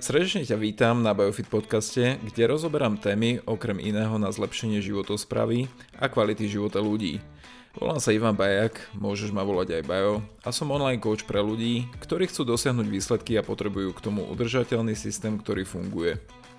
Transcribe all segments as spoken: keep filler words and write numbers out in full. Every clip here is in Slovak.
Srdečne ťa vítam na Biofit podcaste, kde rozoberám témy okrem iného na zlepšenie životosprávy a kvality života ľudí. Volám sa Ivan Bajak, môžeš ma volať aj Bajo a som online coach pre ľudí, ktorí chcú dosiahnuť výsledky a potrebujú k tomu udržateľný systém, ktorý funguje.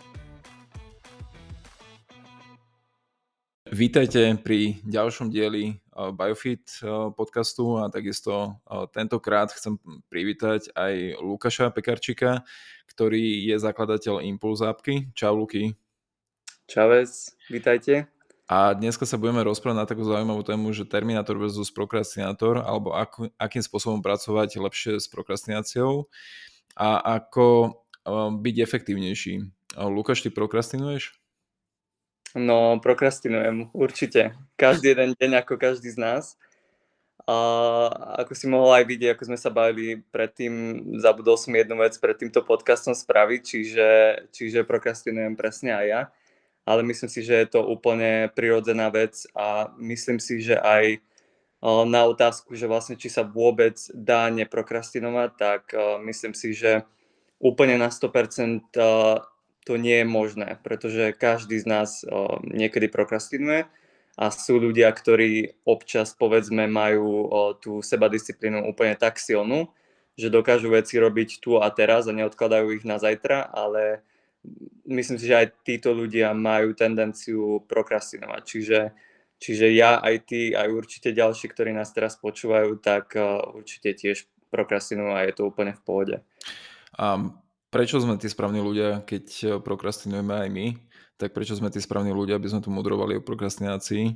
Vítajte pri ďalšom dieli Biofit podcastu a takisto tentokrát chcem privítať aj Lukáša Pekarčíka, ktorý je zakladateľ Impulse appky. Čau Luky. Čaves, vítajte. A dneska sa budeme rozprávať na takú zaujímavú tému, že Terminator versus prokrastinátor, alebo ako, akým spôsobom pracovať lepšie s prokrastináciou a ako byť efektívnejší. Lukáš, ty prokrastinuješ? No, prokrastinujem, určite. Každý jeden deň, ako každý z nás. A ako si mohol aj vidieť, ako sme sa bavili predtým, zabudol som jednu vec pred týmto podcastom spraviť, čiže, čiže prokrastinujem presne aj ja. Ale myslím si, že je to úplne prirodzená vec a myslím si, že aj na otázku, že vlastne či sa vôbec dá neprokrastinovať, tak myslím si, že úplne na sto percent to nie je možné, pretože každý z nás o, niekedy prokrastinuje a sú ľudia, ktorí občas, povedzme, majú o, tú sebadisciplínu úplne tak silnú, že dokážu veci robiť tu a teraz a neodkladajú ich na zajtra, ale myslím si, že aj títo ľudia majú tendenciu prokrastinovať. Čiže, čiže ja, aj ty, aj určite ďalší, ktorí nás teraz počúvajú, tak o, určite tiež prokrastinujú a je to úplne v pohode. Um... Prečo sme tí správni ľudia, keď prokrastinujeme aj my? Tak prečo sme tí správni ľudia, aby sme tu mudrovali o prokrastinácii?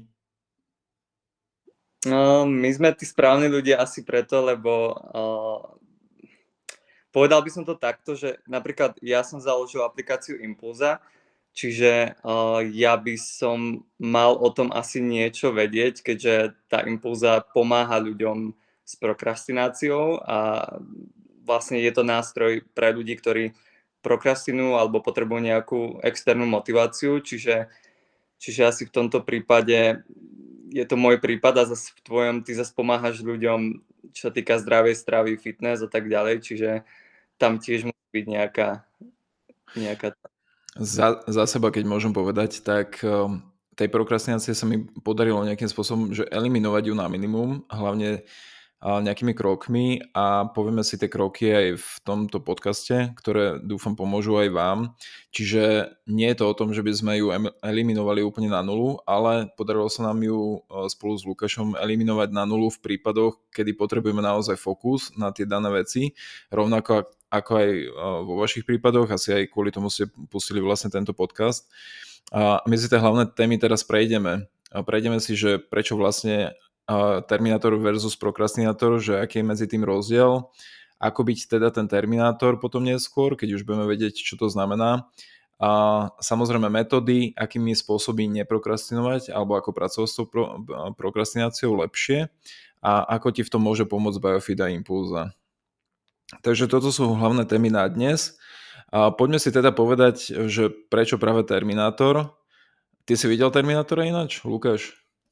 No, my sme tí správni ľudia asi preto, lebo uh, povedal by som to takto, že napríklad ja som založil aplikáciu Impulza, čiže uh, ja by som mal o tom asi niečo vedieť, keďže tá Impulza pomáha ľuďom s prokrastináciou a vlastne je to nástroj pre ľudí, ktorí prokrastinujú alebo potrebujú nejakú externú motiváciu, čiže, čiže asi v tomto prípade je to môj prípad a zase v tvojom ty zase pomáhaš ľuďom, čo sa týka zdravej stravy, fitness a tak ďalej, čiže tam tiež musí byť nejaká... nejaká... Za, za seba, keď môžem povedať, tak tej prokrastinácie sa mi podarilo nejakým spôsobom, že eliminovať ju na minimum, hlavne nejakými krokmi a povieme si tie kroky aj v tomto podcaste, ktoré dúfam pomôžu aj vám. Čiže nie je to o tom, že by sme ju eliminovali úplne na nulu, ale podarilo sa nám ju spolu s Lukášom eliminovať na nulu v prípadoch, kedy potrebujeme naozaj fokus na tie dané veci, rovnako ako aj vo vašich prípadoch, asi aj kvôli tomu ste pustili vlastne tento podcast. A my si tie hlavné témy teraz prejdeme. A prejdeme si, že prečo vlastne Terminator versus prokrastinátor, že aký je medzi tým rozdiel, ako byť teda ten Terminátor potom neskôr, keď už budeme vedieť, čo to znamená. A samozrejme metódy, akými spôsoby neprokrastinovať alebo ako pracovať s tou pro, prokrastináciou lepšie a ako ti v tom môže pomôcť Biofit a Impulza. Takže toto sú hlavné témy na dnes. A poďme si teda povedať, že prečo práve Terminátor. Ty si videl Terminátora ináč, Lukáš?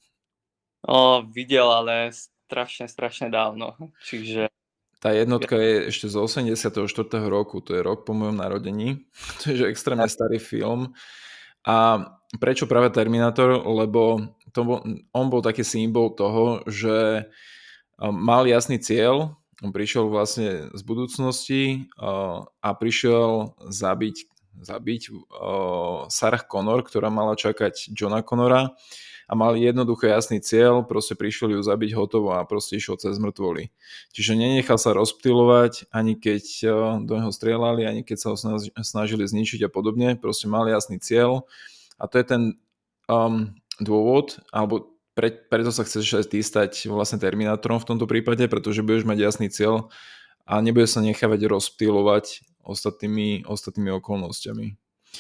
O, videl, ale strašne, strašne dávno. Čiže... Tá jednotka je ešte z osemdesiateho štvrtého roku, to je rok po mojom narodení. To je že extrémne starý film. A prečo práve Terminátor? Lebo to bol, on bol taký symbol toho, že mal jasný cieľ, on prišiel vlastne z budúcnosti a prišiel zabiť, zabiť Sarah Connor, ktorá mala čakať Johna Connora. A mali jednoducho jasný cieľ, proste prišiel ju zabiť hotovo a proste išiel cez mŕtvoly. Čiže nenechal sa rozptylovať, ani keď do neho strieľali, ani keď sa ho snažili zničiť a podobne, proste mal jasný cieľ a to je ten um, dôvod, alebo pre, preto sa chceš aj ty stať vlastne Terminátorom v tomto prípade, pretože budeš mať jasný cieľ a nebudeš sa nechávať rozptylovať ostatnými, ostatnými okolnostiami.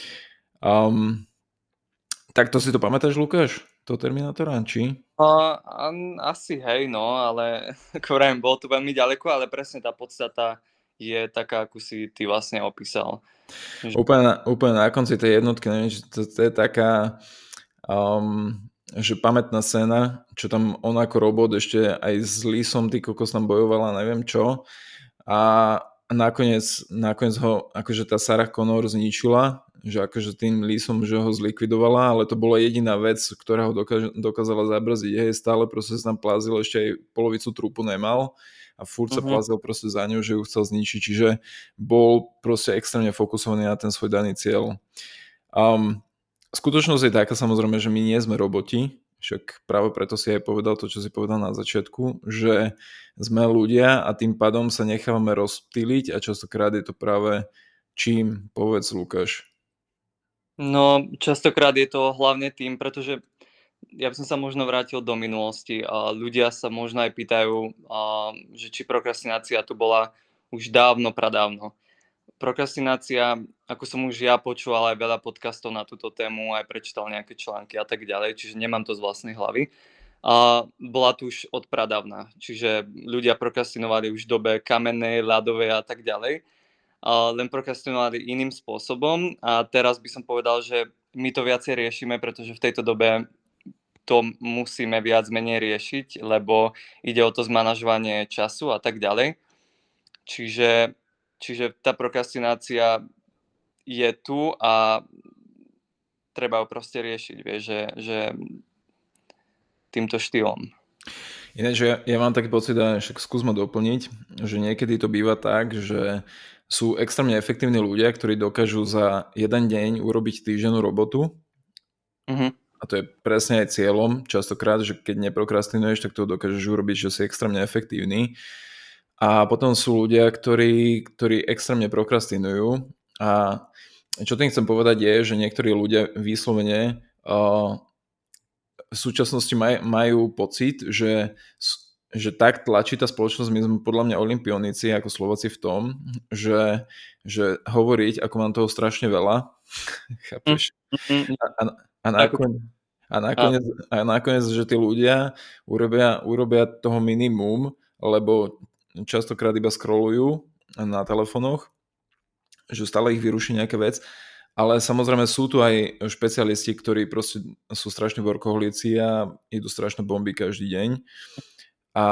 Um, tak to si to pamätáš, Lukáš? To Terminátora, či? Uh, asi hej, no, ale ktorým bol tu veľmi ďaleko, ale presne tá podstata je taká, ako si ty vlastne opísal. Úplne, úplne na konci tej jednotky, neviem, že to, to je taká um, že pamätná scéna, čo tam on ako robot ešte aj s Lisom, ty kokos tam bojovala, neviem čo. A nakoniec, nakoniec ho akože tá Sarah Connor zničila, že akože tým Leesom, že ho zlikvidovala, ale to bola jediná vec, ktorá ho dokáž, dokázala zabrziť. Hej, stále proste sa tam plázil, ešte aj polovicu trupu nemal a furt sa Mhm. plázil proste za ňou, že ju chcel zničiť, čiže bol proste extrémne fokusovaný na ten svoj daný cieľ. Um, skutočnosť je taká samozrejme, že my nie sme roboti, však práve preto si aj povedal to, čo si povedal na začiatku, že sme ľudia a tým pádom sa nechávame rozptýliť a častokrát je to práve čím, povedz Lukáš. No, častokrát je to hlavne tým, pretože ja by som sa možno vrátil do minulosti a ľudia sa možno aj pýtajú, a, že či prokrastinácia tu bola už dávno, pradávno. Prokrastinácia, ako som už ja počúval aj veľa podcastov na túto tému, aj prečítal nejaké články a tak ďalej, čiže nemám to z vlastnej hlavy. A bola tu už od pradávna, čiže ľudia prokrastinovali už v dobe kamennej, ľadovej a tak ďalej, a len prokrastinovali iným spôsobom a teraz by som povedal, že my to viacej riešime, pretože v tejto dobe to musíme viac menej riešiť, lebo ide o to zmanažovanie času a tak ďalej. Čiže Čiže tá prokrastinácia je tu a treba ju proste riešiť, vieš, že, že týmto štýlom. Ináč, ja, ja mám taký pocit, a však skúsme doplniť, že niekedy to býva tak, že sú extrémne efektívni ľudia, ktorí dokážu za jeden deň urobiť týždennú robotu. Mhm. A to je presne aj cieľom. Častokrát, že keď neprokrastinuješ, tak to dokážeš urobiť, že si extrémne efektívny. A potom sú ľudia, ktorí, ktorí extrémne prokrastinujú a čo tým chcem povedať je, že niektorí ľudia vyslovene uh, v súčasnosti maj, majú pocit, že, že tak tlačí tá spoločnosť, my sme podľa mňa olympionici ako Slováci v tom, že, že hovoriť, ako mám toho strašne veľa, chápeš? Mhm. A, a, a nakoniec... A nakoniec, a nakoniec, že tí ľudia urobia, urobia toho minimum, lebo častokrát iba scrollujú na telefónoch, že stále ich vyruší nejaká vec, ale samozrejme sú tu aj špecialisti, ktorí proste sú strašne workoholíci a idú strašné bomby každý deň a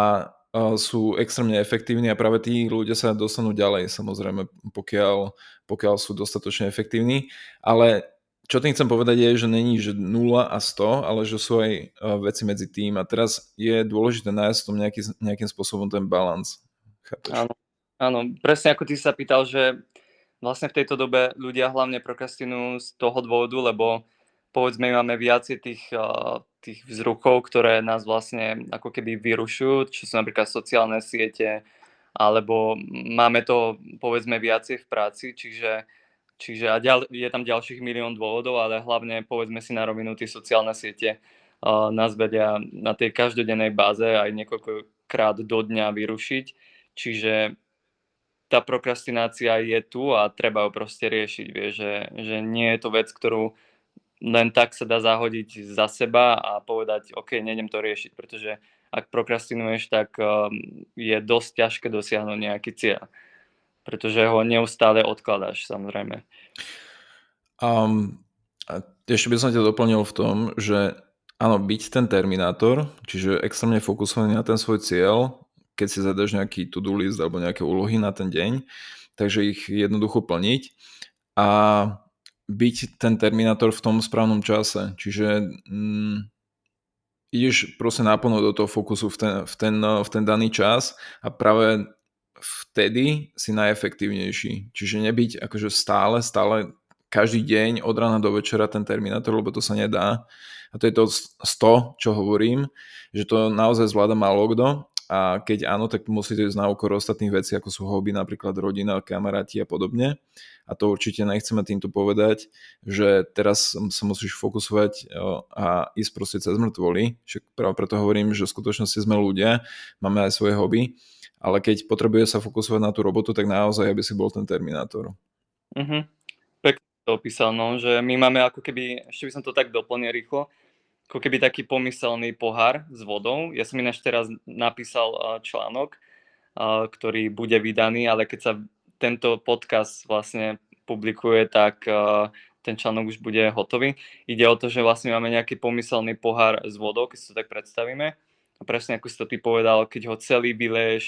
sú extrémne efektívni a práve tí ľudia sa dostanú ďalej, samozrejme, pokiaľ, pokiaľ sú dostatočne efektívni, ale čo tým chcem povedať je, že není že nula a sto, ale že sú aj veci medzi tým a teraz je dôležité nájsť v tom nejaký, nejakým spôsobom ten balans. Áno, áno, presne ako ty sa pýtal, že vlastne v tejto dobe ľudia hlavne prokrastinujú z toho dôvodu, lebo povedzme máme viacej tých, tých vzruchov, ktoré nás vlastne ako keby vyrušujú, čo sú napríklad sociálne siete, alebo máme to povedzme viacej v práci, čiže Čiže a ďal, je tam ďalších milión dôvodov, ale hlavne povedzme si na rovinu, tie sociálne siete uh, nás vedia na tej každodennej báze aj niekoľkokrát do dňa vyrušiť. Čiže tá prokrastinácia je tu a treba ju proste riešiť. Vie, že, že nie je to vec, ktorú len tak sa dá zahodiť za seba a povedať, OK, nejdem to riešiť, pretože ak prokrastinuješ, tak um, je dosť ťažké dosiahnuť nejaký cieľ. Pretože ho neustále odkladáš, samozrejme. Um, a ešte by som ťa doplnil v tom, že áno, byť ten terminátor, čiže extrémne fokusovaný na ten svoj cieľ, keď si zadaš nejaký to-do list alebo nejaké úlohy na ten deň, takže ich jednoducho plniť a byť ten terminátor v tom správnom čase. Čiže mm, ideš proste naplno do toho fokusu v ten, v, ten, v ten daný čas a práve vtedy si najefektívnejší. Čiže nebyť akože stále, stále každý deň od rána do večera ten terminátor, lebo to sa nedá. A to je to sto, čo hovorím, že to naozaj zvláda málo kto. A keď áno, tak musí to ísť na úkor ostatných vecí, ako sú hobby, napríklad rodina, kamaráti a podobne. A to určite nechceme týmto povedať, že teraz sa musíš fokusovať a ísť proste cez mŕtvoly. Však práve preto hovorím, že v skutočnosti sme ľudia, máme aj svoje hobby, ale keď potrebuje sa fokusovať na tú robotu, tak naozaj, aby si bol ten terminátor. Uh-huh. Pekne to opísal, no, že my máme ako keby, ešte by som to tak doplnil rýchlo, ako keby taký pomyselný pohár s vodou. Ja som ináč teraz napísal článok, ktorý bude vydaný, ale keď sa tento podcast vlastne publikuje, tak ten článok už bude hotový. Ide o to, že vlastne máme nejaký pomyselný pohár s vodou, keď si to tak predstavíme. A presne ako si to ty povedal, keď ho celý vyleješ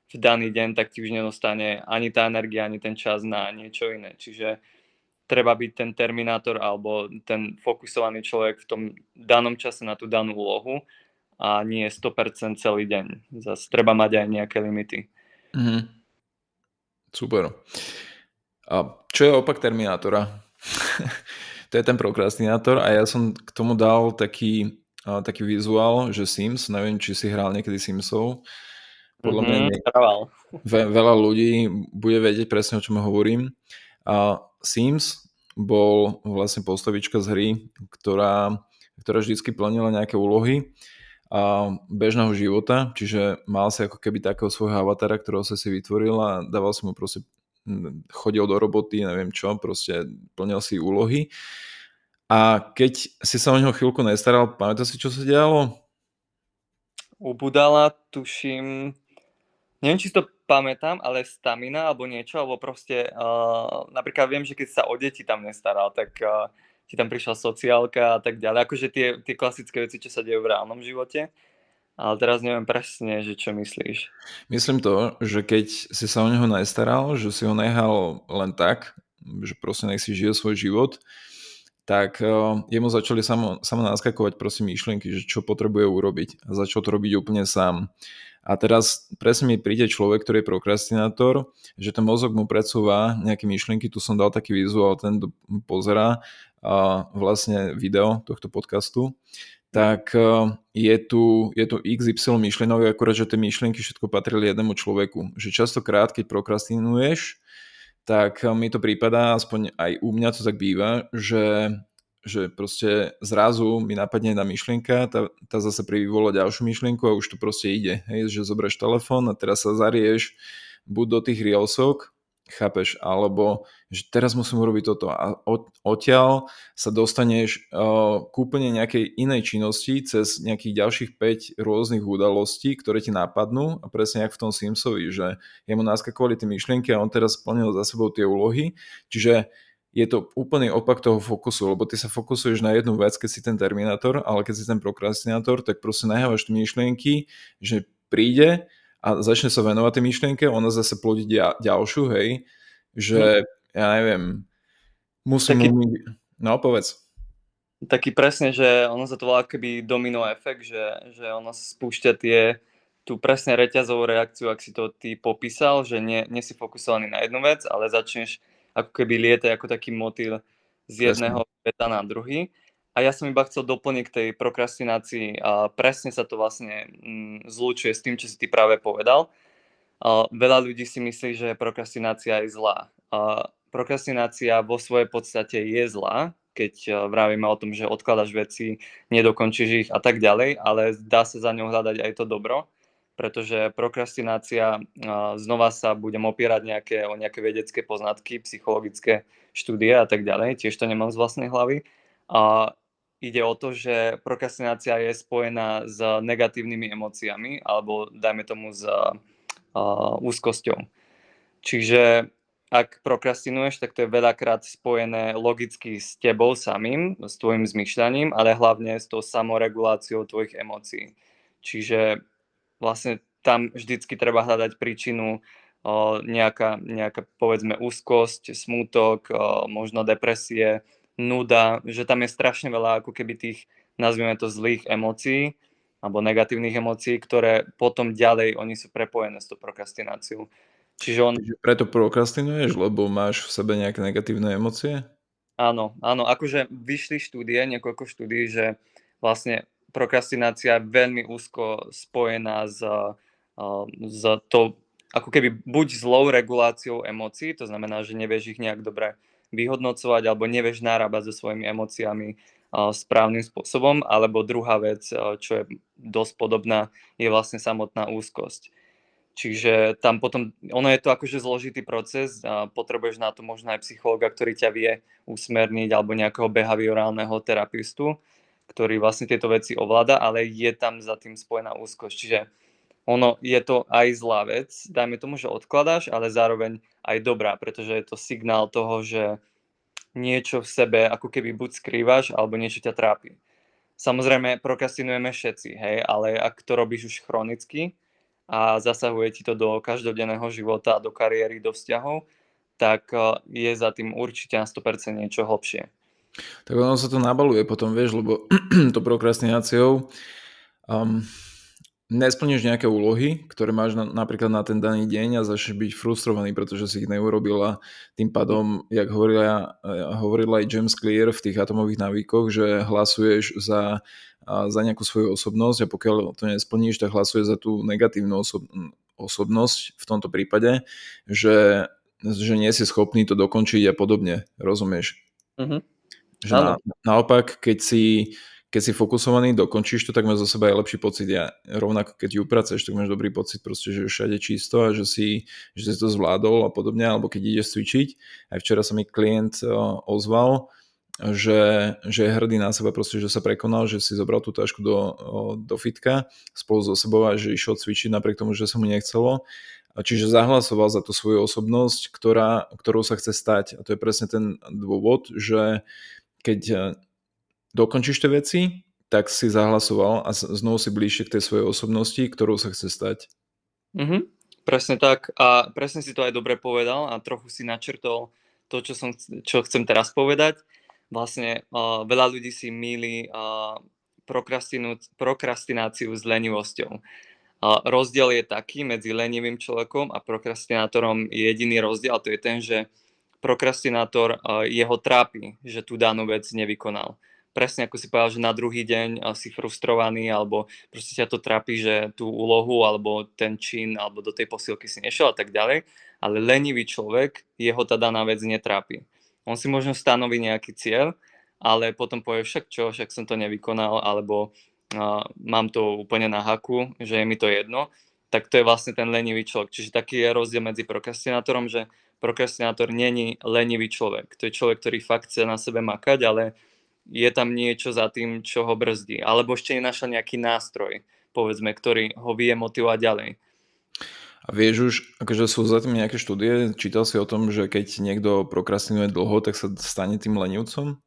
v daný deň, tak ti už nedostane ani tá energia, ani ten čas na niečo iné. Čiže treba byť ten terminátor alebo ten fokusovaný človek v tom danom čase na tú danú úlohu a nie sto percent celý deň. Zas treba mať aj nejaké limity. Mhm. Super. A čo je opak terminátora? To je ten prokrastinátor a ja som k tomu dal taký, a, taký vizuál, že Sims, neviem, či si hral niekedy Simsov. Podľa mňa Mhm, nie. hrával. Ve, veľa ľudí bude vedieť presne, o čom hovorím. A Sims bol vlastne postavička z hry, ktorá, ktorá vždycky plnila nejaké úlohy a bežného života, čiže mal si ako keby takého svojho avatara, ktorého sa si vytvoril a dával si mu proste, chodil do roboty, neviem čo, proste plnil si úlohy. A keď si sa o neho chvíľku nestaral, pamätáš si, čo sa dialo? Ubudala, tuším, neviem, či si to pamätám, ale stamina alebo niečo, alebo proste, uh, napríklad viem, že keď sa o deti tam nestaral, tak uh, ti tam prišla sociálka a tak ďalej, akože tie, tie klasické veci, čo sa dejú v reálnom živote, ale teraz neviem presne, že čo myslíš. Myslím to, že keď si sa o neho nestaral, že si ho nechal len tak, že proste nech si žije svoj život, tak uh, jemu začali samo, samo naskakovať proste myšlienky, že čo potrebuje urobiť a začal to robiť úplne sám. A teraz presne mi príde človek, ktorý je prokrastinátor, že ten mozog mu predsúva nejaké myšlienky, tu som dal taký vizuál, ten pozerá uh, vlastne video tohto podcastu, tak uh, je, tu, je tu iks ypsilon myšlienok, akurát, že tie myšlienky všetko patrili jednému človeku. Že častokrát, keď prokrastinuješ, tak mi to prípada, aspoň aj u mňa to tak býva, že, že proste zrazu mi napadne jedna myšlienka, tá, tá zase privolá ďalšiu myšlienku a už to proste ide. Hej, že zoberieš telefón a teraz sa zarieš buď do tých reelsok, chápeš, alebo že teraz musím urobiť toto a od, odtiaľ sa dostaneš uh, k úplne nejakej inej činnosti cez nejakých ďalších päť rôznych udalostí, ktoré ti napadnú a presne jak v tom Simsovi, že jemu naskakovali tie myšlienky a on teraz splnil za sebou tie úlohy, čiže je to úplný opak toho fokusu, lebo ty sa fokusuješ na jednu vec, keď si ten terminátor, ale keď si ten prokrastinátor, tak proste nahávaš tie myšlienky, že príde a začne sa venovať tej myšlienke, ona zase plodí ďalšiu, hej, že ja neviem, musím Taký, umyť, no povedz. taký presne, že ono sa to volá keby domino efekt, že, že ono spúšťa tie, tú presne reťazovú reakciu, ak si to ty popísal, že nie, nie si fokusovaný na jednu vec, ale začneš ako keby lietať ako taký motýl z jedného veta na druhý. A ja som iba chcel doplniť k tej prokrastinácii a presne sa to vlastne mm, zlúčuje s tým, čo si ty práve povedal. A veľa ľudí si myslí, že prokrastinácia je zlá. A prokrastinácia vo svojej podstate je zlá, keď vravíme o tom, že odkladaš veci, nedokončíš ich a tak ďalej, ale dá sa za ňou hľadať aj to dobro, pretože prokrastinácia, znova sa budem opierať nejaké, o nejaké vedecké poznatky, psychologické štúdie a tak ďalej, tiež to nemám z vlastnej hlavy. A ide o to, že prokrastinácia je spojená s negatívnymi emóciami, alebo dajme tomu s uh, úzkosťou. Čiže ak prokrastinuješ, tak to je veľakrát spojené logicky s tebou samým, s tvojim zmyšľaním, ale hlavne s tou samoreguláciou tvojich emócií. Čiže vlastne tam vždycky treba hľadať príčinu, o, nejaká, nejaká, povedzme, úzkosť, smútok, o, možno depresie, nuda, že tam je strašne veľa ako keby tých, nazvime to, zlých emócií alebo negatívnych emócií, ktoré potom ďalej, oni sú prepojené s tou prokrastináciou. Čiže on... Čiže preto prokrastinuješ, lebo máš v sebe nejaké negatívne emócie? Áno, áno, akože vyšli štúdie, niekoľko štúdií, že vlastne prokrastinácia je veľmi úzko spojená s, s tou, ako keby buď zlou reguláciou emócií, to znamená, že nevieš ich nejak dobre vyhodnocovať alebo nevieš narábať so svojimi emóciami správnym spôsobom, alebo druhá vec, čo je dosť podobná, je vlastne samotná úzkosť. Čiže tam potom, ono je to akože zložitý proces a potrebuješ na to možno aj psychologa, ktorý ťa vie usmerniť alebo nejakého behaviorálneho terapistu, ktorý vlastne tieto veci ovláda, ale je tam za tým spojená úzkosť. Čiže ono je to aj zlá vec, dajme tomu, že odkladáš, ale zároveň aj dobrá, pretože je to signál toho, že niečo v sebe ako keby buď skrývaš, alebo niečo ťa trápi. Samozrejme, prokrastinujeme všetci, hej, ale ak to robíš už chronicky, a zasahuje ti to do každodenného života, do kariéry, do vzťahov, tak je za tým určite na sto percent niečo hlbšie. Tak ono sa to nabaluje potom, vieš, lebo to prokrastináciou um, nesplníš nejaké úlohy, ktoré máš na, napríklad na ten daný deň a začneš byť frustrovaný, pretože si ich neurobil a tým pádom, jak hovorila, hovorila aj James Clear v tých atomových návykoch, že hlasuješ za, za nejakú svoju osobnosť a pokiaľ to nesplníš, tak hlasuješ za tú negatívnu osob, osobnosť v tomto prípade, že, že nie si schopný to dokončiť a podobne, rozumieš? Mhm. Že na, naopak, keď si, keď si fokusovaný, dokončíš to, tak máš za seba aj lepší pocit. Ja rovnako, keď ju pracuješ, tak máš dobrý pocit, proste, že je všade čisto a že si, že si to zvládol a podobne, alebo keď ideš cvičiť. Aj včera sa mi klient uh, ozval, že, že je hrdý na seba, proste, že sa prekonal, že si zobral tú tašku do, do fitka spolu so sebou a že išiel cvičiť napriek tomu, že sa mu nechcelo. Čiže zahlasoval za tú svoju osobnosť, ktorá, ktorou sa chce stať. A to je presne ten dôvod, že keď dokončíš tie veci, tak si zahlasoval a znovu si bližšie k tej svojej osobnosti, ktorou sa chce stať. Mhm, presne tak a presne si to aj dobre povedal a trochu si načrtol to, čo, som, čo chcem teraz povedať. Vlastne uh, veľa ľudí si mýli uh, prokrastináciu s lenivosťou. Uh, rozdiel je taký medzi lenivým človekom a prokrastinátorom. Jediný rozdiel, to je ten, že prokrastinátor, jeho trápi, že tú danú vec nevykonal. Presne ako si povedal, že na druhý deň si frustrovaný, alebo proste ťa to trápi, že tú úlohu, alebo ten čin, alebo do tej posilky si nešiel a tak ďalej. Ale lenivý človek, jeho tá daná vec netrápi. On si možno stanoví nejaký cieľ, ale potom povie však čo, však som to nevykonal, alebo uh, mám to úplne na haku, že je mi to jedno. Tak to je vlastne ten lenivý človek. Čiže taký je rozdiel medzi prokrastinátorom, že prokrastinátor není lenivý človek. To je človek, ktorý fakt chce na sebe makať, ale je tam niečo za tým, čo ho brzdí. Alebo ešte nenašiel nejaký nástroj, povedzme, ktorý ho vie motivovať ďalej. A vieš už, akože sú za tým nejaké štúdie? Čítal si o tom, že keď niekto prokrastinuje dlho, tak sa stane tým lenivcom?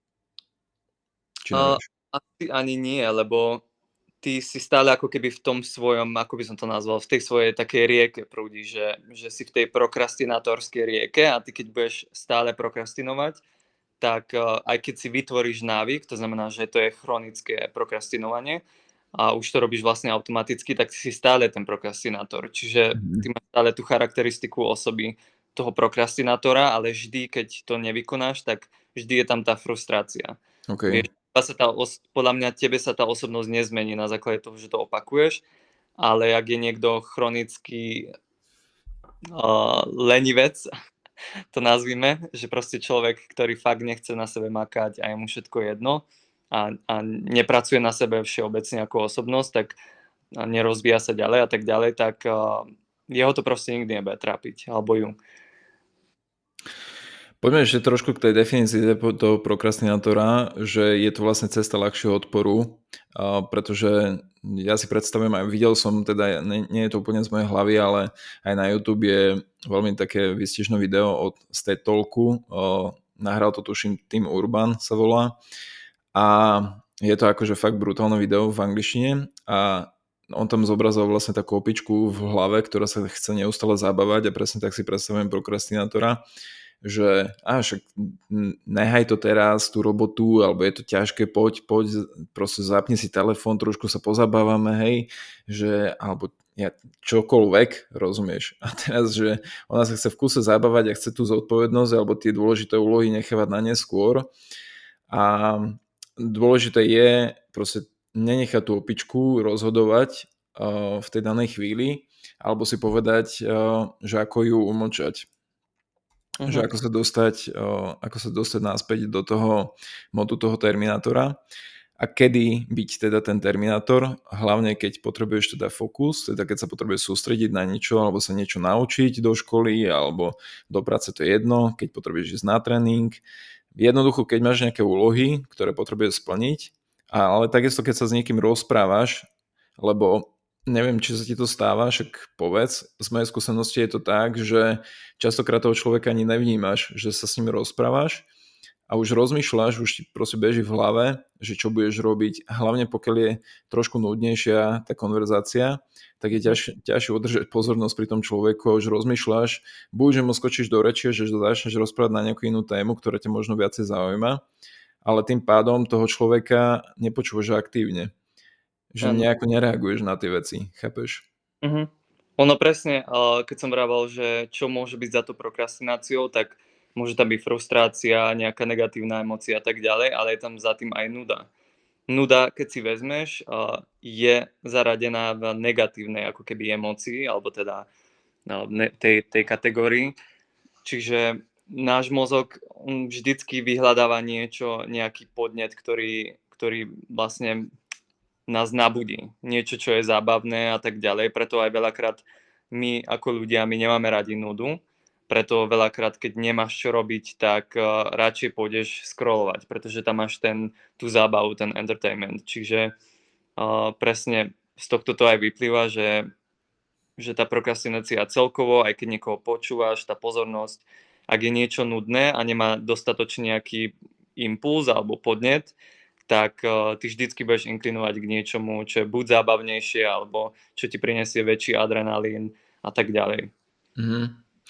Či nevieš? Uh, asi ani nie, lebo ty si stále ako keby v tom svojom, ako by som to nazval, v tej svojej takej rieke prúdi, že, že si v tej prokrastinátorskej rieke a ty keď budeš stále prokrastinovať, tak uh, aj keď si vytvoríš návyk, to znamená, že to je chronické prokrastinovanie a už to robíš vlastne automaticky, tak si stále ten prokrastinátor. Čiže ty máš stále tú charakteristiku osoby toho prokrastinátora, ale vždy, keď to nevykonáš, tak vždy je tam tá frustrácia. Okay. Vieš, sa tá os- podľa mňa tebe sa tá osobnosť nezmení na základe toho, že to opakuješ, ale ak je niekto chronický uh, lenivec, to nazvime, že proste človek, ktorý fakt nechce na sebe makať a je mu všetko jedno a, a nepracuje na sebe všeobecne ako osobnosť, tak nerozvíja sa ďalej a tak ďalej, tak uh, jeho to proste nikdy nebude trápiť, alebo ju. Poďme ešte trošku k tej definícii toho prokrastinátora, že je to vlastne cesta ľahšieho odporu, pretože ja si predstavujem, aj videl som, teda nie, nie je to úplne z mojej hlavy, ale aj na YouTube je veľmi také výstižné video od State Talku, nahral to tuším Tim Urban sa volá a je to akože fakt brutálne video v angličtine a on tam zobrazil vlastne takú opičku v hlave, ktorá sa chce neustále zabávať a presne tak si predstavujem prokrastinátora, že á, však nehaj to teraz, tú robotu, alebo je to ťažké, poď, poď, proste zapni si telefón, trošku sa pozabávame, hej, že, alebo ja, čokoľvek, rozumieš. A teraz, že ona sa chce v kuse zabávať a chce tú zodpovednosť, alebo tie dôležité úlohy nechávať na neskôr. A dôležité je proste nenechať tú opičku rozhodovať uh, v tej danej chvíli, alebo si povedať, uh, že ako ju umlčať. Uh-huh. Že ako sa dostať, uh, ako sa dostať naspäť do toho modu toho Terminátora a kedy byť teda ten Terminátor, hlavne keď potrebuješ teda fokus, teda keď sa potrebuješ sústrediť na niečo alebo sa niečo naučiť do školy alebo do práce, to je jedno, keď potrebuješ ísť na tréning. Jednoducho, keď máš nejaké úlohy, ktoré potrebuješ splniť, ale takisto keď sa s niekým rozprávaš, lebo neviem, či sa ti to stáva, však povedz, z mojej skúsenosti je to tak, že častokrát toho človeka ani nevnímaš, že sa s ním rozprávaš a už rozmýšľaš, už ti proste beží v hlave, že čo budeš robiť, hlavne pokiaľ je trošku nudnejšia tá konverzácia, tak je ťaž, ťažšie udržať pozornosť pri tom človeku, už rozmýšľaš, buď že mu skočíš do reči, že začneš rozprávať na nejakú inú tému, ktorá ťa možno viacej zaujíma, ale tým pádom toho človeka nepočúvaš aktívne, že Áno. nejako nereaguješ na tie veci, chápeš? Mhm. Ono presne, uh, keď som vravel, že čo môže byť za to prokrastináciou, tak môže tam byť frustrácia, nejaká negatívna emócia a tak ďalej, ale je tam za tým aj nuda. Nuda, keď si vezmeš, uh, je zaradená v negatívnej ako keby emócii, alebo teda no, ne, tej, tej kategórii. Čiže náš mozog on vždycky vyhľadáva niečo, nejaký podnet, ktorý, ktorý vlastne nás nabudí. Niečo, čo je zábavné a tak ďalej. Preto aj veľakrát my ako ľudia, my nemáme radi nudu. Preto veľakrát, keď nemáš čo robiť, tak uh, radšej pôjdeš scrollovať, pretože tam máš ten, tú zábavu, ten entertainment. Čiže uh, presne z tohto to aj vyplýva, že, že tá prokrastinácia celkovo, aj keď niekoho počúvaš, tá pozornosť, ak je niečo nudné a nemá dostatočne nejaký impuls alebo podnet, tak uh, ty vždycky budeš inklinovať k niečomu, čo je buď zábavnejšie, alebo čo ti prinesie väčší adrenalín a tak ďalej. Mhm.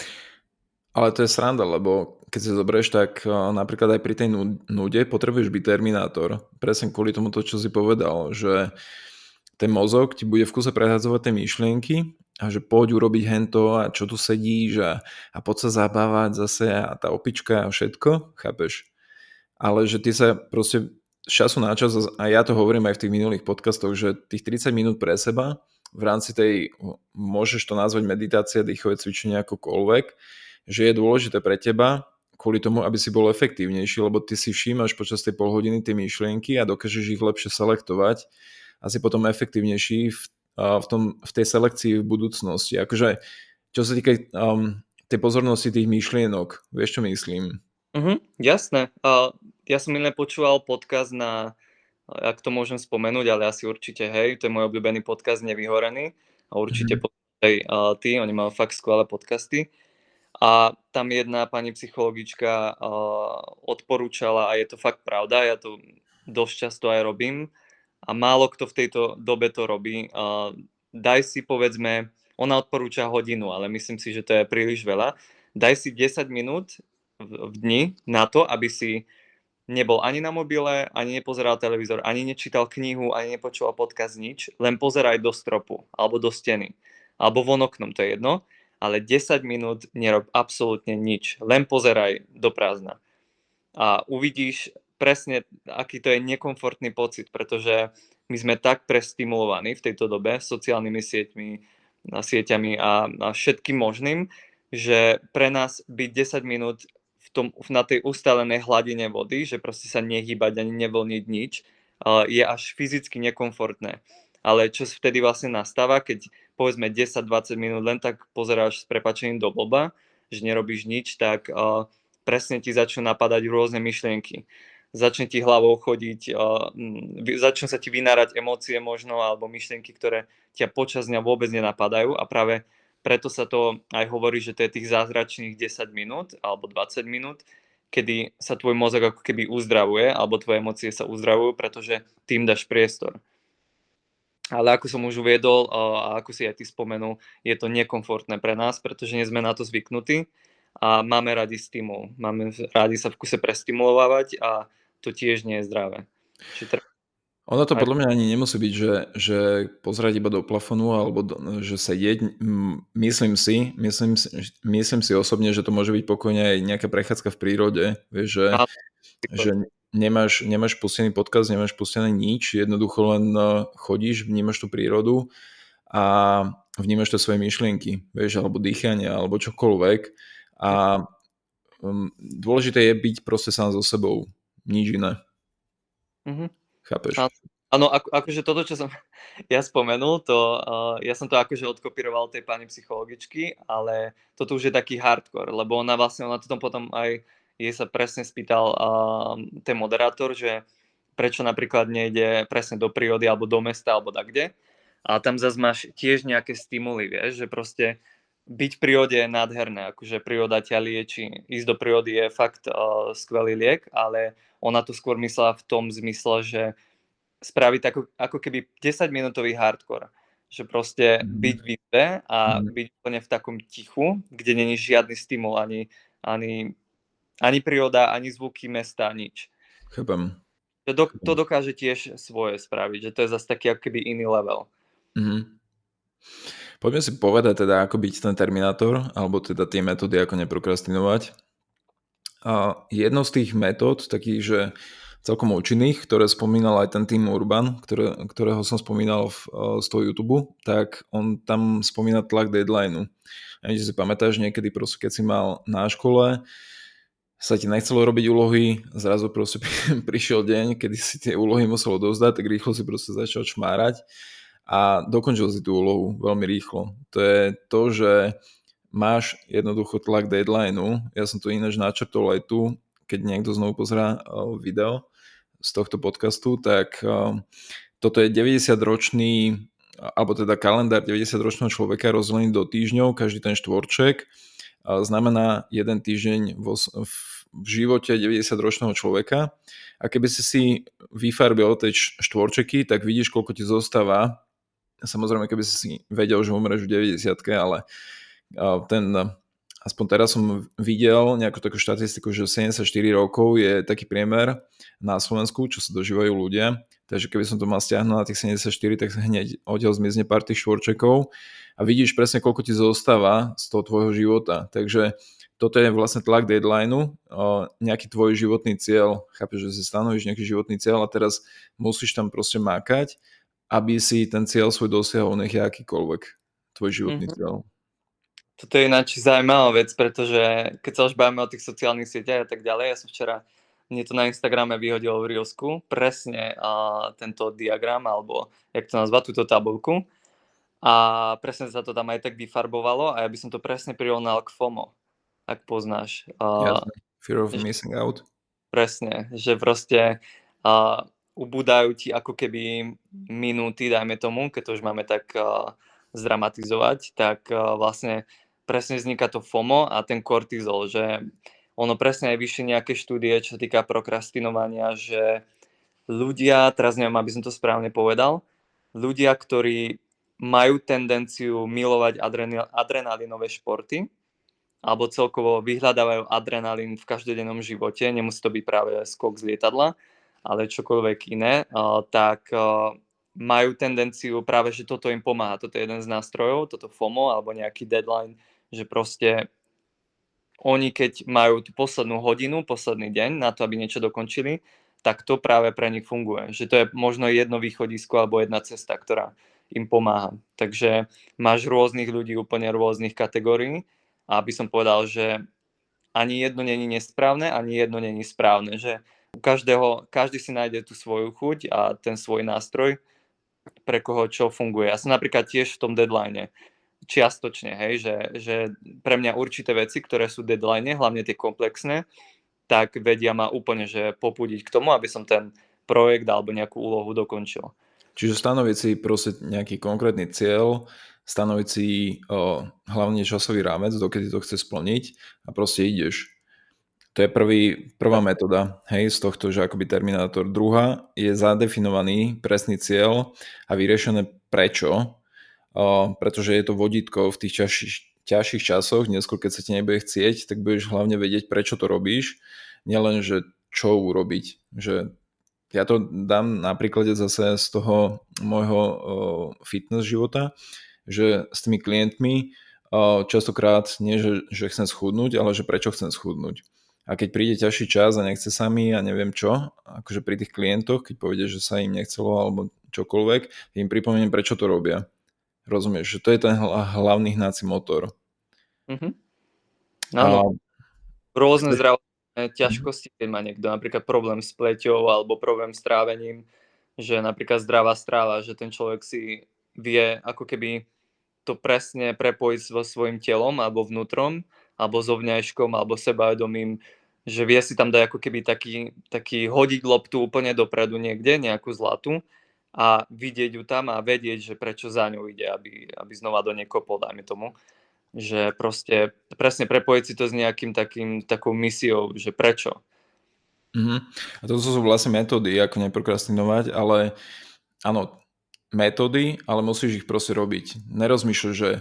Ale to je sranda, lebo keď si zoberieš, tak uh, napríklad aj pri tej nude potrebuješ byť terminátor. Presne kvôli tomu to, čo si povedal, že ten mozog ti bude v kuse prehádzovať tie myšlienky a že poď urobiť hento a čo tu sedíš a, a poď sa zabávať zase a tá opička a všetko, chápeš? Ale že ty sa proste z času na čas, a ja to hovorím aj v tých minulých podcastoch, že tých tridsať minút pre seba v rámci tej, môžeš to nazvať meditácia, dýchové cvičenie akokoľvek, že je dôležité pre teba kvôli tomu, aby si bol efektívnejší, lebo ty si všímaš počas tej polhodiny tie myšlienky a dokážeš ich lepšie selektovať a si potom efektívnejší v, v, tom, v tej selekcii v budúcnosti. Akože, čo sa týka um, tej pozornosti tých myšlienok, vieš čo myslím? Mhm, jasné. Uh, ja som iné počúval podcast na, ak to môžem spomenúť, ale asi určite, hej, to je môj obľúbený podcast Nevyhorený a určite Mhm. počúvaj uh, ty, oni majú fakt skvelé podcasty. A tam jedna pani psychologička uh, odporúčala, a je to fakt pravda, ja to dosť často aj robím a málo kto v tejto dobe to robí. Uh, daj si povedzme, ona odporúča hodinu, ale myslím si, že to je príliš veľa. Daj si desať minút v, v dni na to, aby si nebol ani na mobile, ani nepozeral televízor, ani nečítal knihu, ani nepočúval podcast, nič. Len pozeraj do stropu, alebo do steny, alebo von oknom, to je jedno. Ale desať minút nerob absolútne nič. Len pozeraj do prázdna. A uvidíš presne, aký to je nekomfortný pocit, pretože my sme tak prestimulovaní v tejto dobe sociálnymi sieťmi, sieťami a, a všetkým možným, že pre nás byť desať minút v tom, na tej ustálenej hladine vody, že proste sa nehýbať ani nevoľniť nič, je až fyzicky nekomfortné. Ale čo vtedy vlastne nastáva, keď povedzme desať dvadsať minút len tak pozeráš s prepáčením do blba, že nerobíš nič, tak uh, presne ti začnú napadať rôzne myšlienky. Začne ti hlavou chodiť, uh, začnú sa ti vynárať emócie možno, alebo myšlienky, ktoré ťa počas dňa vôbec nenapadajú a práve preto sa to aj hovorí, že to je tých zázračných desať minút alebo dvadsať minút, kedy sa tvoj mozog ako keby uzdravuje, alebo tvoje emócie sa uzdravujú, pretože tým dáš priestor. Ale ako som už uviedol a ako si aj ty spomenul, je to nekomfortné pre nás, pretože nie sme na to zvyknutí a máme radi stimul. Máme radi sa v kuse prestimulovať a to tiež nie je zdravé. Čiže Ono to aj... podľa mňa ani nemusí byť, že, že pozerať iba do plafonu alebo do, že sedieť. Myslím si, myslím si, myslím si osobne, že to môže byť pokojne aj nejaká prechádzka v prírode. Vieš, že, že nemáš, nemáš pustený podcast, nemáš pustené nič, jednoducho len chodíš, vnímaš tú prírodu a vnímaš to svoje myšlienky, vieš, alebo dýchanie, alebo čokoľvek. A um, dôležité je byť proste sám so sebou, nič iné. Mm-hmm. Chápeš? Áno, ako, akože toto, čo som ja spomenul, to, uh, ja som to akože odkopíroval tej pani psychologičky, ale toto už je taký hardcore, lebo ona vlastne, ona to potom aj, jej sa presne spýtal uh, ten moderátor, že prečo napríklad nejde presne do prírody, alebo do mesta, alebo tak kde. A tam zase máš tiež nejaké stimuly, vieš, že proste byť v prírode je nádherné, akože príroda ťa lieči. Ísť do prírody je fakt uh, skvelý liek, ale ona to skôr myslela v tom zmysle, že spraviť ako, ako keby desaťminútový hardcore. Že proste byť v izbe a Mhm. byť úplne v takom tichu, kde není žiadny stimul, ani, ani, ani príroda, ani zvuky mesta, nič. Chápem. To, do, to dokáže tiež svoje spraviť, že to je zase taký ako keby iný level. Mhm. Poďme si povedať teda, ako byť ten terminátor, alebo teda tie metódy, ako neprokrastinovať. A jednou z tých metód, takých, že celkom účinných, ktoré spomínal aj ten Tim Urban, ktoré, ktorého som spomínal v, z toho YouTube, tak on tam spomína tlak deadlineu. A si pamätáš niekedy proste, keď si mal na škole, sa ti nechcelo robiť úlohy, zrazu proste prišiel deň, kedy si tie úlohy muselo dozdať, tak rýchlo si proste začal šmárať a dokončil si tú úlohu veľmi rýchlo. To je to, že máš jednoducho tlak deadlineu. Ja som to ináč načrtol aj tu, keď niekto znovu pozerá video z tohto podcastu, tak toto je deväťdesiatročný, alebo teda kalendár deväťdesiatročného človeka rozdelený do týždňov, každý ten štvorček znamená jeden týždeň vo, v, v živote deväťdesiatročného človeka. A keby si si vyfarbil tie štvorčeky, tak vidíš, koľko ti zostáva. Samozrejme, keby si si vedel, že umreš v deväťdesiatke, ale ten, aspoň teraz som videl nejakú takú štatistiku, že sedemdesiatštyri rokov je taký priemer na Slovensku, čo sa dožívajú ľudia. Takže keby som to mal stiahnuť na tých sedemdesiatštyri, tak hneď odtiaľ zmizne pár tých štvorčekov a vidíš presne, koľko ti zostáva z toho tvojho života. Takže toto je vlastne tlak deadlineu, nejaký tvoj životný cieľ. Chápeš, že si stanovíš nejaký životný cieľ a teraz musíš tam proste mákať, aby si ten cieľ svoj dosiahol, nech je akýkoľvek tvoj životný mm-hmm. cieľ. Toto je ináč zaujímavá vec, pretože keď sa už bavíme o tých sociálnych sieťach a tak ďalej, ja som včera, mne to na Instagrame vyhodilo v Reelsku, presne uh, tento diagram, alebo jak to nazvať, túto tabuľku. A presne sa to tam aj tak vyfarbovalo a ja by som to presne prirovnal k FOMO, ak poznáš. Uh, Jasne. Fear of missing out. Presne, že proste uh, ubúdajú ti ako keby minúty, dajme tomu, keď to už máme tak uh, zdramatizovať, tak uh, vlastne presne vzniká to FOMO a ten kortizol, že ono presne aj vyššie nejaké štúdie, čo sa týka prokrastinovania, že ľudia, teraz neviem, aby som to správne povedal, ľudia, ktorí majú tendenciu milovať adrenal, adrenalinové športy, alebo celkovo vyhľadávajú adrenalín v každodennom živote, nemusí to byť práve skok z lietadla, ale čokoľvek iné, tak majú tendenciu práve, že toto im pomáha. Toto je jeden z nástrojov, toto FOMO alebo nejaký deadline, že proste oni keď majú tú poslednú hodinu, posledný deň na to, aby niečo dokončili, tak to práve pre nich funguje. Že to je možno jedno východisko alebo jedna cesta, ktorá im pomáha. Takže máš rôznych ľudí úplne rôznych kategórií a aby som povedal, že ani jedno není nesprávne, ani jedno není správne. Že u každého, každý si nájde tú svoju chuť a ten svoj nástroj, pre koho čo funguje. Ja som napríklad tiež v tom deadline čiastočne, hej, že, že pre mňa určité veci, ktoré sú deadline, hlavne tie komplexné, tak vedia ma úplne, že popúdiť k tomu, aby som ten projekt alebo nejakú úlohu dokončil. Čiže stanoviť si proste nejaký konkrétny cieľ, stanoviť si o, hlavne časový rámec, dokedy to chce splniť a proste ideš. To je prvý, prvá metóda, hej, z tohto, že akoby terminátor. Druhá je zadefinovaný presný cieľ a vyriešené prečo, o, pretože je to vodítko v tých ťažších, ťažších časoch, neskôr keď sa ti nebude chcieť, tak budeš hlavne vedieť, prečo to robíš, nielen, že čo urobiť. Že ja to dám na príklade zase z toho môjho o, fitness života, že s tými klientmi o, častokrát nie, že, že chcem schudnúť, ale že prečo chcem schudnúť. A keď príde ťažší čas a nechce sa mi a neviem čo, akože pri tých klientoch, keď povedia, že sa im nechcelo alebo čokoľvek, im pripomeniem, prečo to robia. Rozumieš, že to je ten hlavný hnací motor. Mm-hmm. Áno, rôzne zdravotné ťažkosti, keď má niekto napríklad problém s pleťou alebo problém s trávením, že napríklad zdravá stráva, že ten človek si vie ako keby to presne prepojiť so svojím telom alebo vnútrom, alebo zovňajškom, alebo sebavedomím, že vie si tam dať ako keby taký, taký hodiť loptu úplne dopredu niekde, nejakú zlatú a vidieť ju tam a vedieť, že prečo za ňou ide, aby, aby znova do nej kopol, dajme tomu. Že proste presne prepojiť si to s nejakým takým, takou misiou, že prečo. Mhm. A to sú vlastne metódy, ako neprokrastinovať, ale áno, metódy, ale musíš ich proste robiť. Nerozmýšľaj, že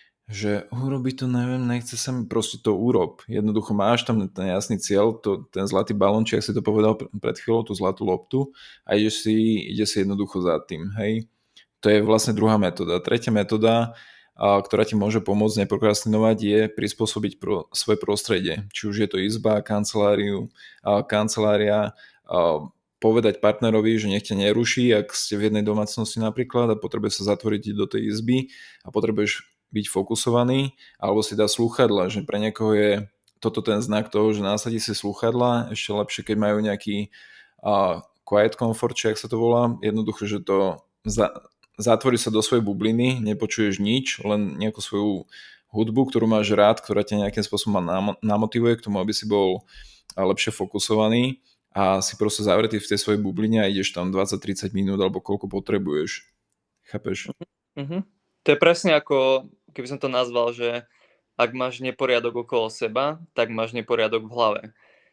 že urobiť to neviem, nechce sa mi, proste to urob. Jednoducho máš tam ten jasný cieľ, to, ten zlatý balón, či ak si to povedal pred chvíľou, tú zlatú loptu a ideš si, ide si jednoducho za tým, hej. To je vlastne druhá metóda. Tretia metóda, a, ktorá ti môže pomôcť neprokrastinovať, je prispôsobiť pro, svoje prostredie. Či už je to izba, kanceláriu, a, kancelária, a, povedať partnerovi, že nech ťa neruší, ak ste v jednej domácnosti napríklad a potrebuje sa zatvoriť do tej izby a potrebuješ byť fokusovaný, alebo si dá slúchadla, že pre niekoho je toto ten znak toho, že nasadí si slúchadla, ešte lepšie, keď majú nejaký uh, quiet comfort, či ak sa to volá, jednoducho, že to za, zatvorí sa do svojej bubliny, nepočuješ nič, len nejakú svoju hudbu, ktorú máš rád, ktorá ťa nejakým spôsobom namotivuje k tomu, aby si bol lepšie fokusovaný a si proste zavretý v tej svojej bubline a ideš tam dvadsať tridsať minút alebo koľko potrebuješ. Chápeš? Mm-hmm. To je presne ako, keby som to nazval, že ak máš neporiadok okolo seba, tak máš neporiadok v hlave.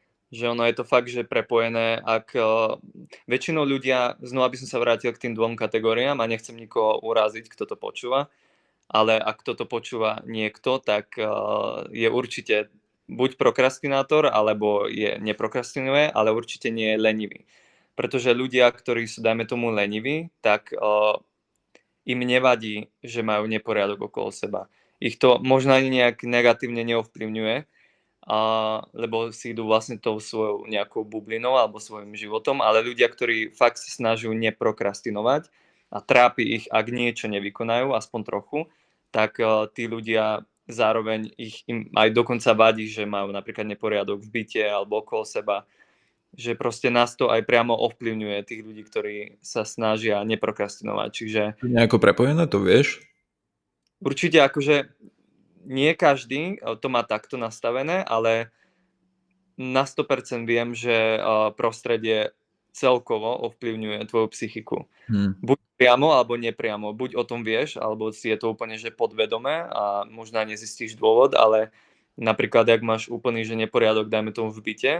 Že ono je to fakt, že prepojené, ak uh, väčšinou ľudia, znova by som sa vrátil k tým dvom kategóriám a nechcem nikoho uraziť, kto to počúva, ale ak toto počúva niekto, tak uh, je určite buď prokrastinátor, alebo je neprokrastinuje, ale určite nie je lenivý. Pretože ľudia, ktorí sú, dajme tomu, leniví, tak uh, im nevadí, že majú neporiadok okolo seba. Ich to možno ani nejak negatívne neovplyvňuje, a, lebo si idú vlastne tou svojou nejakou bublinou alebo svojim životom, ale ľudia, ktorí fakt sa snaží neprokrastinovať a trápi ich, ak niečo nevykonajú, aspoň trochu, tak uh, tí ľudia zároveň ich im aj dokonca vadí, že majú napríklad neporiadok v byte alebo okolo seba, že proste nás to aj priamo ovplyvňuje, tých ľudí, ktorí sa snažia neprokrastinovať. Čiže Nejako prepojené, to vieš? určite akože nie každý to má takto nastavené, ale na sto percent viem, že prostredie celkovo ovplyvňuje tvoju psychiku. Hmm. Buď priamo, alebo nepriamo. Buď o tom vieš, alebo si je to úplne že podvedomé a možno nezistíš dôvod, ale napríklad, ak máš úplný že neporiadok, dajme tomu v byte,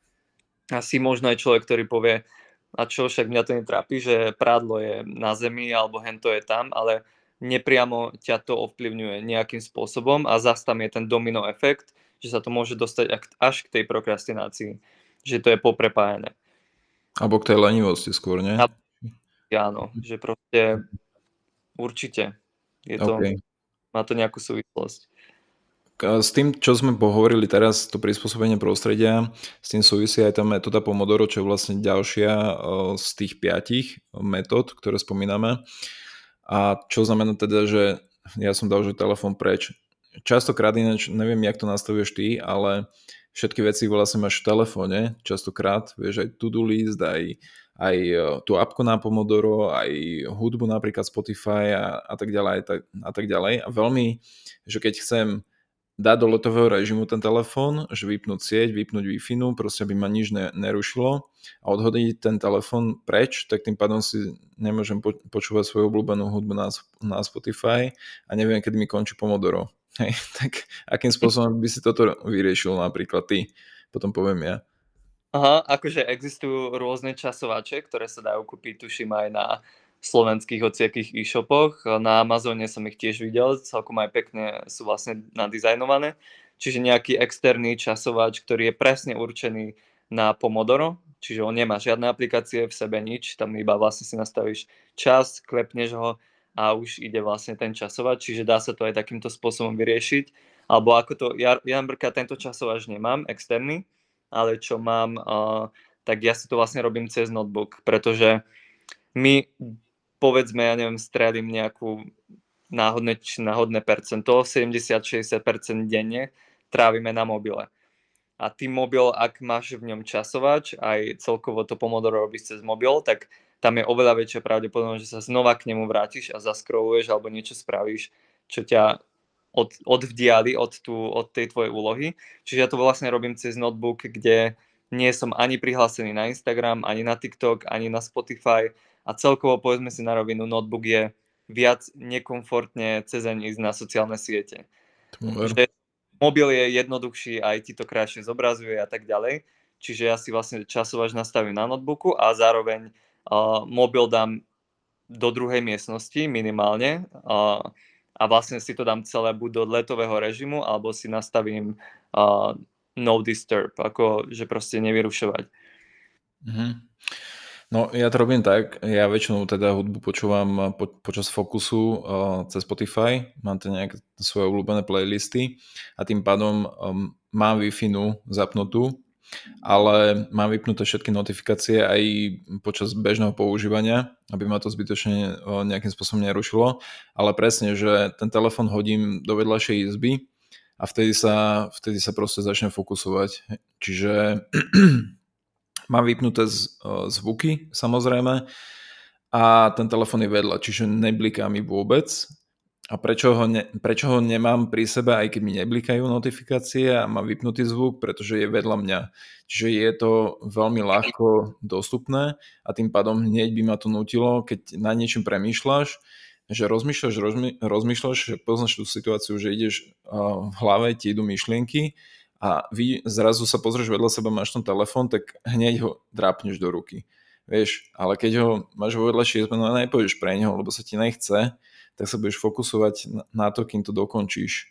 a si možno aj človek, ktorý povie, a čo, však mňa to netrápi, že prádlo je na zemi, alebo hento je tam, ale nepriamo ťa to ovplyvňuje nejakým spôsobom a zase tam je ten domino efekt, že sa to môže dostať až k tej prokrastinácii, že to je poprepájené. Alebo k tej lenivosti skôr, nie? A, áno, že proste určite je to, Okay. má to nejakú súvislosť. S tým, čo sme pohovorili teraz, to prispôsobenie prostredia, s tým súvisí aj tá metóda Pomodoro, čo je vlastne ďalšia z tých piatich metód, ktoré spomíname. A čo znamená teda, že ja som dal, že telefón preč. Častokrát ináč, neviem, jak to nastavuješ ty, ale všetky veci vlastne máš v telefóne, častokrát, vieš, aj to-do list, aj, aj tú apku na Pomodoro, aj hudbu napríklad Spotify a, a tak ďalej, a tak, a tak ďalej. A veľmi, že keď chcem dať do letového režimu ten telefón, že vypnúť sieť, vypnúť Wi-Fi, proste aby ma nič ne, nerušilo a odhodiť ten telefón preč, tak tým pádom si nemôžem po, počúvať svoju obľúbenú hudbu na, na Spotify a neviem, kedy mi končí Pomodoro. Hej, tak akým spôsobom by si toto vyriešil napríklad ty? Potom poviem ja. Aha, akože existujú rôzne časovače, ktoré sa dajú kúpiť, tuším aj na slovenských hociakých e-shopoch. Na Amazone som ich tiež videl, celkom aj pekne sú vlastne nadizajnované. Čiže nejaký externý časovač, ktorý je presne určený na Pomodoro, čiže on nemá žiadne aplikácie v sebe, nič, tam iba vlastne si nastavíš čas, klepneš ho a už ide vlastne ten časovač, čiže dá sa to aj takýmto spôsobom vyriešiť. Alebo ako to, ja, ja napríklad tento časovač nemám, externý, ale čo mám, uh, tak ja si to vlastne robím cez notebook, pretože my, povedzme, ja neviem, strelím nejakú náhodné, náhodné percento, sedemdesiat až šesťdesiat percent denne trávime na mobile. A tým mobil, ak máš v ňom časovač, aj celkovo to Pomodoro robíš cez mobil, tak tam je oveľa väčšia pravdepodobnosť, že sa znova k nemu vrátiš a zaskroluješ alebo niečo spravíš, čo ťa od, odvdiali od, tú, od tej tvojej úlohy. Čiže ja to vlastne robím cez notebook, kde nie som ani prihlásený na Instagram, ani na TikTok, ani na Spotify a celkovo, povedzme si na rovinu, notebook je viac nekomfortne cezeň ísť na sociálne siete. Tomu ver. Že mobil je jednoduchší, aj ti to krajšie zobrazuje a tak ďalej. Čiže ja si vlastne časovač nastavím na notebooku a zároveň uh, mobil dám do druhej miestnosti minimálne uh, a vlastne si to dám celé buď do letového režimu, alebo si nastavím uh, no disturb, ako že proste nevyrušovať. Mhm. No ja to robím tak, ja väčšinou teda hudbu počúvam po, počas fokusu uh, cez Spotify, mám tam nejaké svoje obľúbené playlisty a tým pádom um, mám Wi-Fi zapnutú, ale mám vypnuté všetky notifikácie aj počas bežného používania, aby ma to zbytočne uh, nejakým spôsobom nerušilo, ale presne, že ten telefon hodím do vedľašej izby a vtedy sa, vtedy sa proste začnem fokusovať. Čiže mám vypnuté z, uh, zvuky, samozrejme, a ten telefon je vedľa, čiže nebliká mi vôbec. A prečo ho, ne, prečo ho nemám pri sebe, aj keď mi neblikajú notifikácie a mám vypnutý zvuk, pretože je vedľa mňa. Čiže je to veľmi ľahko dostupné a tým pádom hneď by ma to nutilo, keď na niečím premýšľaš, že rozmýšľaš, rozmy, rozmýšľaš, že poznáš tú situáciu, že ideš uh, v hlave, ti idú myšlienky a vy, zrazu sa pozrieš vedľa seba, máš ten telefón, tak hneď ho drápneš do ruky. Vieš, ale keď ho máš vo vedľašej izbe, no nepôjdeš pre neho, lebo sa ti nechce, tak sa budeš fokusovať na to, kým to dokončíš.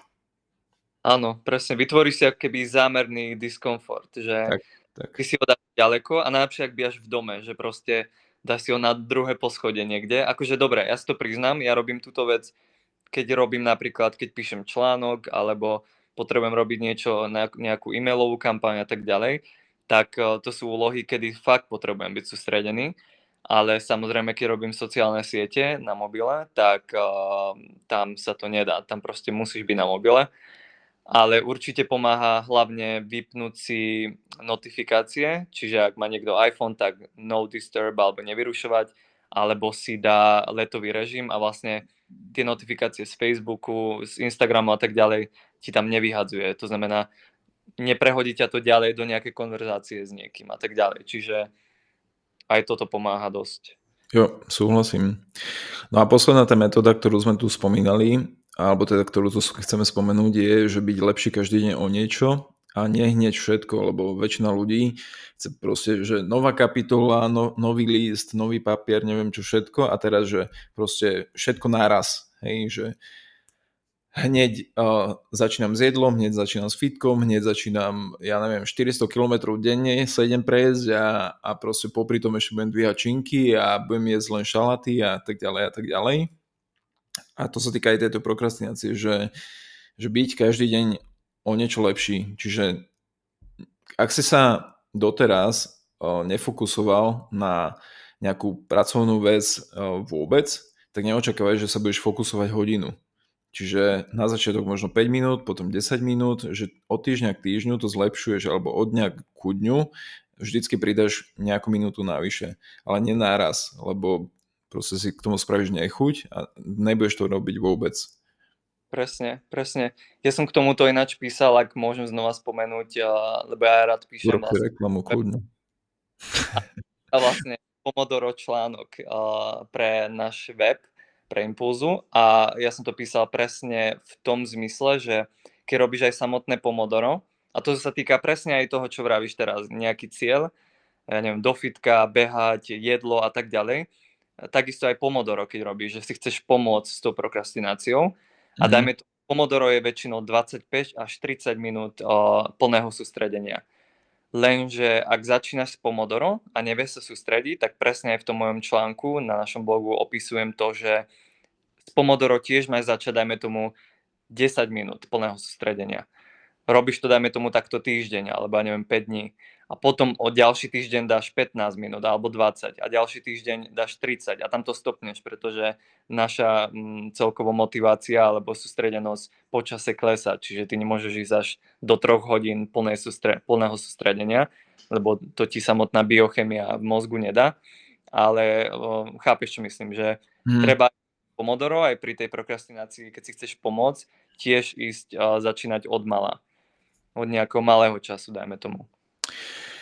Áno, presne. Vytvorí si ako keby zámerný diskomfort, že Tak, tak. ty si ho dáš ďaleko a najlepšie, ak bývaš v dome, že proste dáš si ho na druhé poschodie niekde. Akože dobre, ja si to priznám, ja robím túto vec, keď robím napríklad, keď píšem článok, alebo potrebujem robiť niečo, nejakú e-mailovú kampaň a tak ďalej, tak to sú úlohy, kedy fakt potrebujem byť sústredený. Ale samozrejme, keď robím sociálne siete na mobile, tak uh, tam sa to nedá. Tam proste musíš byť na mobile. Ale určite pomáha hlavne vypnúť si notifikácie, čiže ak má niekto iPhone, tak no disturb alebo nevyrušovať, alebo si dá letový režim a vlastne tie notifikácie z Facebooku, z Instagramu a tak ďalej ti tam nevyhadzuje. To znamená, neprehodí ťa to ďalej do nejakej konverzácie s niekým a tak ďalej. Čiže aj toto pomáha dosť. Jo, súhlasím. No a posledná tá metóda, ktorú sme tu spomínali, alebo teda ktorú tu chceme spomenúť, je, že byť lepší každý deň o niečo a nie hneď všetko, lebo väčšina ľudí chce proste, že nová kapitola, no, nový list, nový papier, neviem čo všetko a teraz, že proste všetko naraz, hej, že hneď uh, začínam s jedlom, hneď začínam s fitkom, hneď začínam, ja neviem, štyristo kilometrov denne sa idem prejsť a, a proste popri tom ešte budem dvíhať činky a budem jesť len šalaty a tak ďalej a tak ďalej. A to sa týka aj tejto prokrastinácie, že, že byť každý deň o niečo lepší. Čiže ak si sa doteraz uh, nefokusoval na nejakú pracovnú vec uh, vôbec, tak neočakávaj, že sa budeš fokusovať hodinu. Čiže na začiatok možno päť minút, potom desať minút, že od týždňa k týždňu to zlepšuješ, alebo od dňa ku dňu vždycky pridáš nejakú minútu navyše. Ale nie naraz, lebo proste si k tomu spravíš nechuť a nebudeš to robiť vôbec. Presne, presne. Ja som k tomuto ináč písal, ak môžem znova spomenúť, lebo ja rád píšem Urobte vlastne, reklamu kľudne. a vlastne Pomodoro článok pre náš web, pre Impulzu a ja som to písal presne v tom zmysle, že keď robíš aj samotné Pomodoro, a to sa týka presne aj toho, čo vravíš teraz, nejaký cieľ, ja neviem, do fitka, behať, jedlo a tak ďalej, takisto aj Pomodoro, keď robíš, že si chceš pomôcť s tou prokrastináciou a dajme to, Pomodoro je väčšinou dvadsaťpäť až tridsať minút o, plného sústredenia. Lenže ak začínaš s Pomodoro a nevieš sa sústrediť, tak presne aj v tom mojom článku na našom blogu opisujem to, že s Pomodoro tiež máš začať, dajme tomu, desať minút plného sústredenia. Robíš to, dajme tomu, takto týždeň, alebo ja neviem, päť dní. A potom o ďalší týždeň dáš pätnásť minút, alebo dvadsať. A ďalší týždeň dáš tridsať. A tam to stopneš, pretože naša mm, celková motivácia alebo sústredenosť počase klesá. Čiže ty nemôžeš ísť až do troch hodín plnej sústre- plného sústredenia, lebo to ti samotná biochemia v mozgu nedá. Ale o, chápeš, čo myslím, že hmm. treba Pomodoro aj pri tej prokrastinácii, keď si chceš pomôcť, tiež ísť a začínať od mala. Od nejakého malého času, dajme tomu.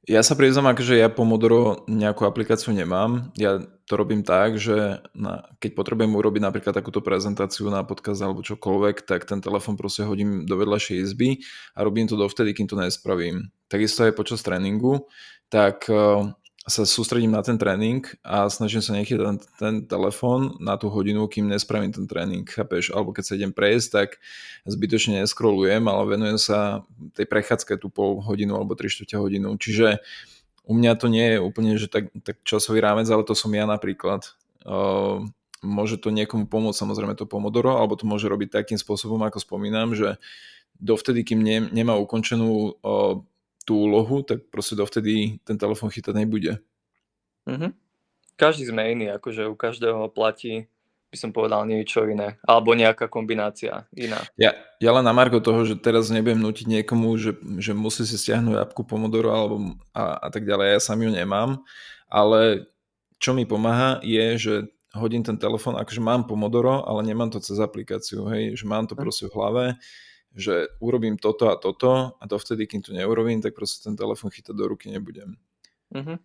Ja sa priznám, akože ja Pomodoro nejakú aplikáciu nemám. Ja to robím tak, že na, keď potrebujem urobiť napríklad takúto prezentáciu na podcast alebo čokoľvek, tak ten telefon proste hodím do vedľašej izby a robím to dovtedy, kým to nespravím. Takisto aj počas tréningu, tak uh, sa sústredím na ten tréning a snažím sa nechytať ten, ten telefon na tú hodinu, kým nespravím ten tréning, chápeš? Alebo keď sa idem prejsť, tak zbytočne neskrolujem, ale venujem sa tej prechádzke tú pol hodinu alebo tri štvrte hodinu. Čiže u mňa to nie je úplne, že tak, tak časový rámec, ale to som ja napríklad. Uh, môže to niekomu pomôcť, samozrejme to Pomodoro, alebo to môže robiť takým spôsobom, ako spomínam, že dovtedy, kým ne, nemá ukončenú uh, tú úlohu, tak proste dovtedy ten telefon chytať nebude. Mhm. Každý sme iný, akože u každého platí, by som povedal, niečo iné. Alebo nejaká kombinácia iná. Ja, ja len na margo toho, že teraz nebudem nútiť niekomu, že, že musí si stiahnuť appku Pomodoro alebo, a, a tak ďalej. Ja sám ju nemám, ale čo mi pomáha je, že hodím ten telefon, akože mám Pomodoro, ale nemám to cez aplikáciu, hej, že mám to proste v hlave, že urobím toto a toto a dovtedy, kým to neurobím, tak proste ten telefon chytať do ruky nebudem. Mhm.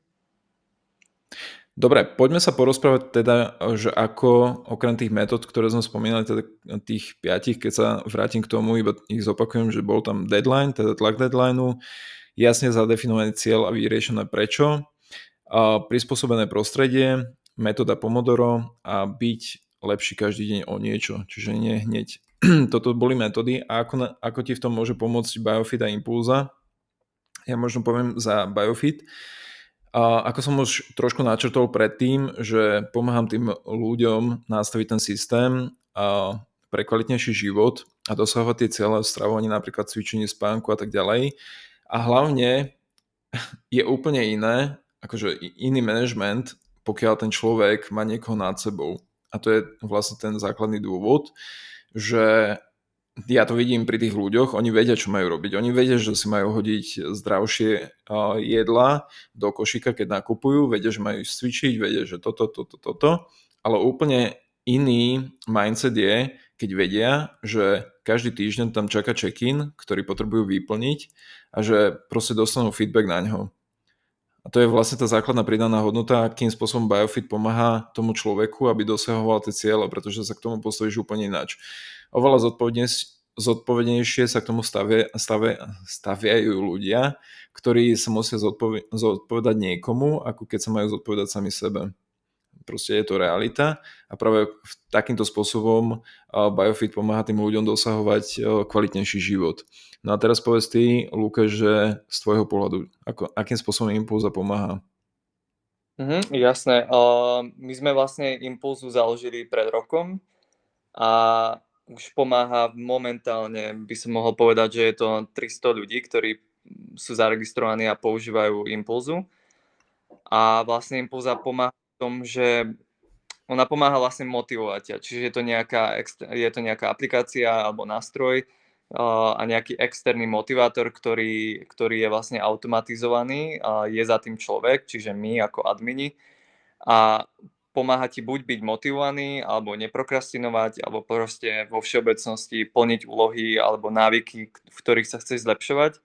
Dobre, poďme sa porozprávať teda, že ako okrem tých metód, ktoré sme spomínali, teda tých piatich, keď sa vrátim k tomu, iba ich zopakujem, že bol tam deadline, teda tlak deadlineu, jasne zadefinovaný cieľ a vyriešené prečo, a prispôsobené prostredie, metóda Pomodoro a byť lepší každý deň o niečo, čiže nie hneď. Toto boli metódy a ako, ako ti v tom môže pomôcť Biofit a Impulza? Ja možno poviem za Biofit. A ako som už trošku načrtol predtým, že pomáham tým ľuďom nastaviť ten systém a pre kvalitnejší život a dosahovať tie cieľe v stravovaní, napríklad cvičení, spánku a tak ďalej. A hlavne je úplne iné, akože iný management, pokiaľ ten človek má niekoho nad sebou. A to je vlastne ten základný dôvod, že ja to vidím pri tých ľuďoch, oni vedia, čo majú robiť. Oni vedia, že si majú hodiť zdravšie jedlá do košíka, keď nakupujú, vedia, že majú cvičiť, vedia, že toto, toto, toto, ale úplne iný mindset je, keď vedia, že každý týždeň tam čaká check-in, ktorý potrebujú vyplniť a že proste dostanú feedback na ňo. A to je vlastne tá základná pridaná hodnota, akým spôsobom Biofit pomáha tomu človeku, aby dosahoval tie cieľe, pretože sa k tomu postavíš úplne ináč. Oveľa zodpovednejšie sa k tomu stavia, stavia, staviajú ľudia, ktorí sa musia zodpoved- zodpovedať niekomu, ako keď sa majú zodpovedať sami sebe. Proste je to realita a práve takýmto spôsobom Biofit pomáha tým ľuďom dosahovať kvalitnejší život. No a teraz povedz ty, Lukáš, že z tvojho pohľadu, ako, akým spôsobom Impulza pomáha? Mhm, jasné. Uh, my sme vlastne Impulzu založili pred rokom a už pomáha momentálne, by som mohol povedať, že je to tristo ľudí, ktorí sú zaregistrovaní a používajú Impulzu. A vlastne Impulza pomáha v tom, že ona pomáha vlastne motivovať ťa. Čiže je to nejaká, je to nejaká aplikácia alebo nástroj uh, a nejaký externý motivátor, ktorý, ktorý je vlastne automatizovaný a je za tým človek, čiže my ako admini. A pomáha ti buď byť motivovaný, alebo neprokrastinovať, alebo proste vo všeobecnosti plniť úlohy alebo návyky, v ktorých sa chceš zlepšovať.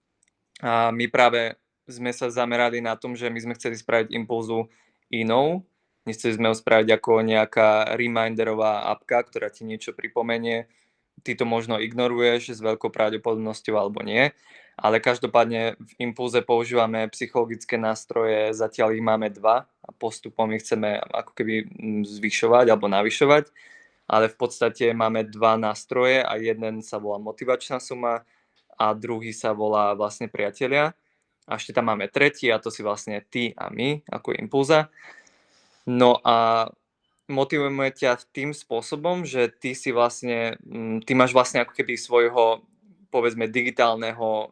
A my práve sme sa zamerali na tom, že my sme chceli spraviť Impulzu inou. Nechceli sme ho spraviť ako nejaká reminderová apka, ktorá ti niečo pripomenie. Ty to možno ignoruješ s veľkou pravdepodobnosťou alebo nie. Ale každopádne v Impulze používame psychologické nástroje, zatiaľ ich máme dva a postupom ich chceme ako keby zvyšovať alebo navyšovať. Ale v podstate máme dva nástroje a jeden sa volá motivačná suma a druhý sa volá vlastne priatelia. A ešte tam máme tretí a to si vlastne ty a my ako Impulza. No a motivujeme ťa tým spôsobom, že ty si vlastne, ty máš vlastne ako keby svojho, povedzme, digitálneho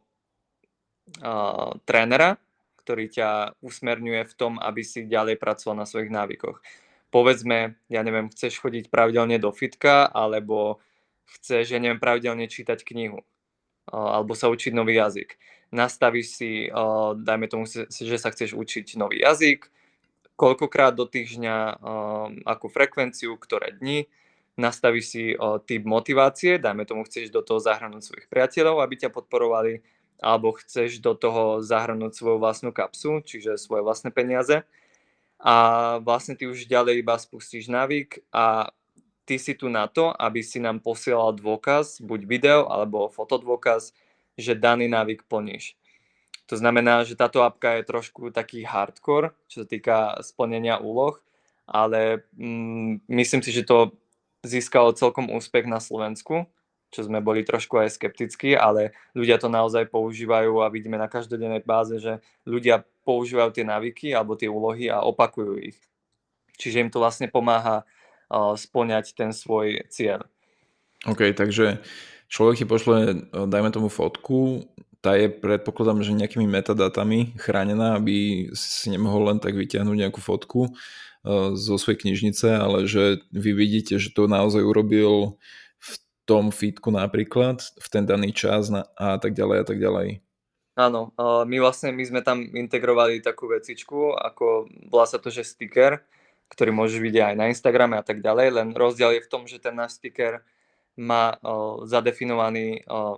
uh, trénera, ktorý ťa usmerňuje v tom, aby si ďalej pracoval na svojich návykoch. Povedzme, ja neviem, chceš chodiť pravidelne do fitka, alebo chceš, ja neviem, pravidelne čítať knihu, uh, alebo sa učiť nový jazyk. Nastavíš si, uh, dajme tomu, že sa chceš učiť nový jazyk, koľkokrát do týždňa, akú frekvenciu, ktoré dni, nastavíš si typ motivácie, dajme tomu, chceš do toho zahrnúť svojich priateľov, aby ťa podporovali, alebo chceš do toho zahrnúť svoju vlastnú kapsu, čiže svoje vlastné peniaze. A vlastne ty už ďalej iba spustíš návyk a ty si tu na to, aby si nám posielal dôkaz, buď video alebo fotodôkaz, že daný návyk plníš. To znamená, že táto apka je trošku taký hardcore, čo sa týka splnenia úloh, ale mm, myslím si, že to získalo celkom úspech na Slovensku, čo sme boli trošku aj skeptickí, ale ľudia to naozaj používajú a vidíme na každodennej báze, že ľudia používajú tie návyky alebo tie úlohy a opakujú ich. Čiže im to vlastne pomáha uh, spĺňať ten svoj cieľ. OK, takže človek ti pošle, dajme tomu fotku, tá je, predpokladám, že nejakými metadatami chránená, aby si nemohol len tak vyťahnuť nejakú fotku uh, zo svojej knižnice, ale že vy vidíte, že to naozaj urobil v tom feedku napríklad, v ten daný čas na, a tak ďalej a tak ďalej. Áno, uh, my vlastne my sme tam integrovali takú vecičku, ako volá sa to, že sticker, ktorý môžeš vidieť aj na Instagrame a tak ďalej, len rozdiel je v tom, že ten náš sticker má uh, zadefinovaný uh,